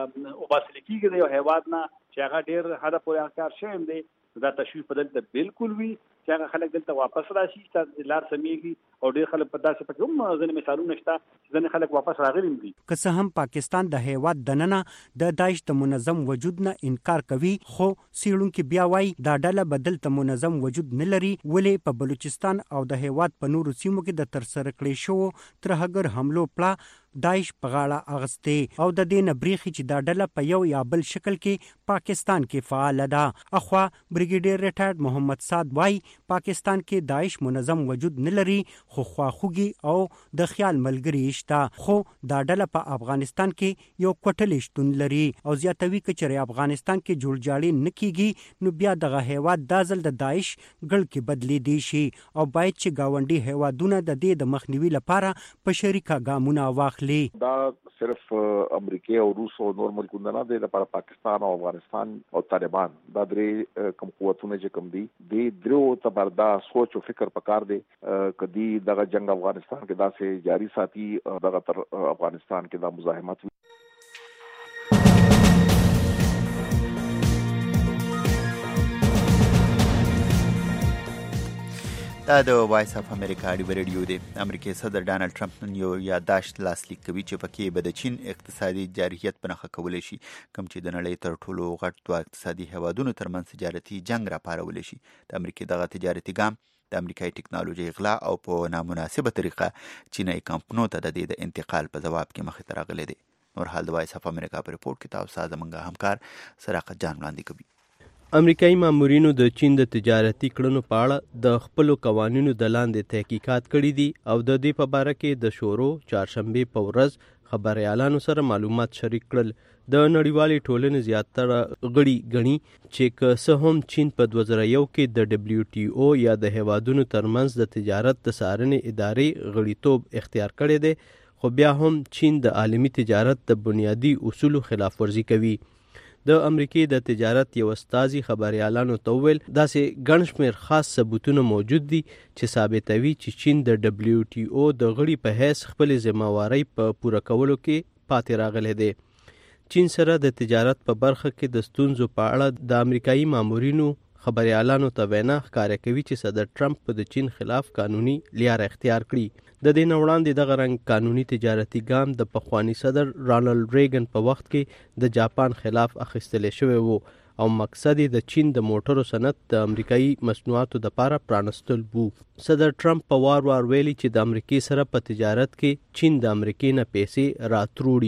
او باسل کېږي د یو هیواد نه چې هغه ډېر حدا پورې کار شوم دی دا تشویش بدل ته بالکل وي چې هغه خلک دلته واپس راشي چې لار سميږي او ډېر خلک په داسې پکې هم ځنې مثالونه شته ځنې خلک واپس راغلي دي. که څه هم پاکستان د هیواد دننه د داعش د منظم وجود نه انکار کوي خو سیړونکو بیا وایي دا ډله بدل ته منظم وجود نه لري ولې په بلوچستان او د هیواد په نورو سیمو کې د ترسره کړې شو ترهګر حملو پړه داعش په غاړه اغسته او د دې نه بریخي چې دا ډله په یو یا بل شکل کې پاکستان کې فعال ده. اخوا بریګیډیر ریټایرډ محمد سعد وايي پاکستان کې داعش منظم وجود نه لري خو خواخوږي او د خیال ملګری شته خو دا ډله په افغانستان کې یو کوټل شتون لري او زیاتوي کچره افغانستان کې جوړ جاړي نه کیږي نو بیا دغه هیواد دازل د داعش ګل کې بدلی دي شي او باید چې گاونډي هیوادونه د دې د مخنیوي لپاره په شریکه ګامونه واخلي. دا صرف امریکا او روس او نور ملکونه نه دي لپاره پاکستان او افغانستان او طالبان دا درې کوم قوتونه چې کوم دي د درو ته دا سوچ او فکر پکار دي کدي دغه جنگ افغانستان کې دا سه جاری ساتي دغه تر افغانستان کې دا مزاحمت دا د وایس اف امریکا ډیو ریډیو دی. امریکای صدر ډانلډ ټرمپ نن یو یادداشت لاسلیک کوي چې پکې به د چین اقتصادي جارحیت په نښه کولی شي کوم چې د نړۍ تر ټولو غټ دوه اقتصادي هیوادونو ترمنځ تجارتي جنگ راپارولی شي. د امریکای دغه تجارتي ګام د امریکایي ټکنالوژي غلا او په نامناسبه طریقه چینایي کمپنیو ته د دې د انتقال په جواب کې مخې ته راغلی دی. نور حال د وایس اف امریکا په ریپورت کې تاسو زموږ همکار سراقت جان وړاندې کوي. امریکایي مامورینو د چین د تجارتي کړنو په اړه د خپلو قوانینو د لاندې تحقیقات کړي دي او د دې په باره کې د شورو چهارشنبې په ورځ خبريالانو سره معلومات شریک کړل. د نړیوالې ټولنې زیاتره غړي ګڼي چې که څه هم چین په دوه زره یو کې د ډبلیو ټي او یا د هیوادونو ترمنځ د تجارت د څارنې ادارې غړیتوب اختیار کړی دی خو بیا هم چین د عالمي تجارت د بنیادي اصولو خلاف ورزي کوي. د امریکای د تجارت یو استازي خبريالانو ته وویل داسې ګڼ شمېر خاص ثبوتونه موجود دي چې ثابتوي چې چین د ډبلیو ټي او د غړي په حیث خپلې ذمہوارۍ په پوره کولو کې پاتې راغلی دی. چین سره د تجارت په برخه کې د ستونزو په اړه د امریکایي مامورینو خبريالانو ته وینا ښکاره کوي چې صدر ټرمپ د چین خلاف قانوني لاره اختیار کړي. د دې نه وړاندې دغه رنګ قانوني تجارتي ګام د پخواني صدر رانالډ ریګن په وخت کې د جاپان خلاف اخیستل شوی وو او مقصد د چین د موټرو صنعت د امریکایي مصنوعاتو لپاره پرانستل وو. صدر ټرمپ په وار وار ویلي چې د امریکای سره په تجارت کې چین د امریکای نه پیسې راتروړي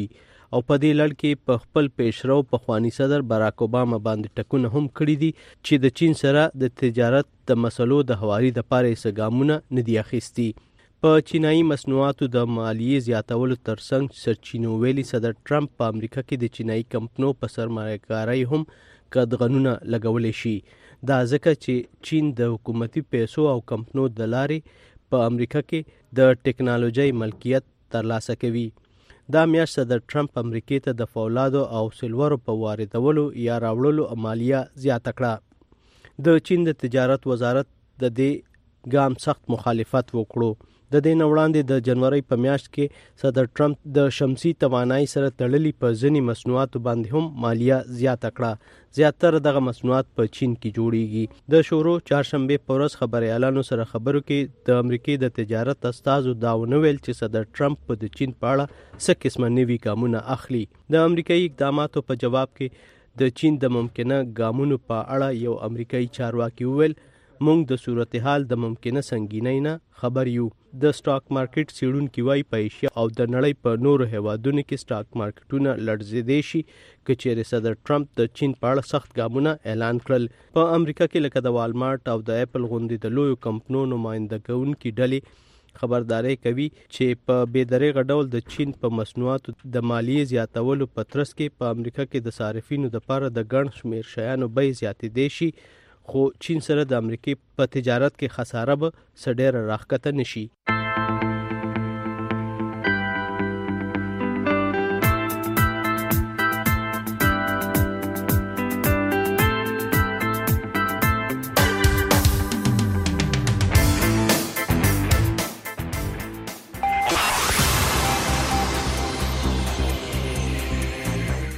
او په دې لړ کې په خپل پیشرو پخوانی صدر باراک اوباما باندې ټکونه هم کړي دي چې د چین سره د تجارت د مسلو د هواري لپاره یې ګامونه نه دي اخیستي. په چینایي مصنوعاتو د مالیې زیاتولو ترڅنګ سرچینو ویلي صدر ټرمپ په امریکا کې د چینایي کمپنو په سرمایه‌کارۍ هم قدغنونه لګولی شي. دا ځکه چې چین د حکومتي پیسو او کمپنو د لارې په امریکا کې د ټکنالوژۍ ملکیت ترلاسه کوي. دا میاشت صدر ټرمپ امریکې ته د فولادو او سلورو په واردولو یا راوړلو مالیه زیاته کړه. د چین د تجارت وزارت د دې ګام سخت مخالفت وکړو. د دې نه وړاندې د جنوري په میاشت کې صدر ټرمپ د شمسي توانایي سره تړلي په ځینې مصنوعاتو باندې هم مالیه زیاته کړه. زیاتره دغه مصنوعات په چین کې جوړیږي. د شورو چهارشنبه په ورځ خبريالانو سره خبرو کې د امریکای د تجارت استازو دا ونه ویل چې صدر ټرمپ په د چین په اړه څه قسمه نوي ګامونه اخلي. د امریکایي اقداماتو په جواب کې د چین د ممکنه ګامونو په اړه یو امریکایي چارواکي وویل موږ د صورتحال د ممکنه سنگینۍ نه خبر یو. د سټاک مارکیټ څېړونکي وایي په ایشیا او د نړۍ په نورو هیوادونو کې سټاک مارکیټونه لړزېدی شي که چیرې صدر ټرمپ د چین په اړه سخت ګامونه اعلان کړل. په امریکا کې لکه د والمارټ او د اپل غوندې د لویو کمپنو نماینده کوونکي ډلې خبرداري کوي چې په بې دریغه ډول د چین په مصنوعاتو د مالیې زیاتولو په ترڅ کې په امریکا کې د صارفینو لپاره د ګڼ شمېر شیانو بیې زیاتېدی شي، خو چین سره د امریکای په تجارت کې خساره به څه ډېره راښکته نشي.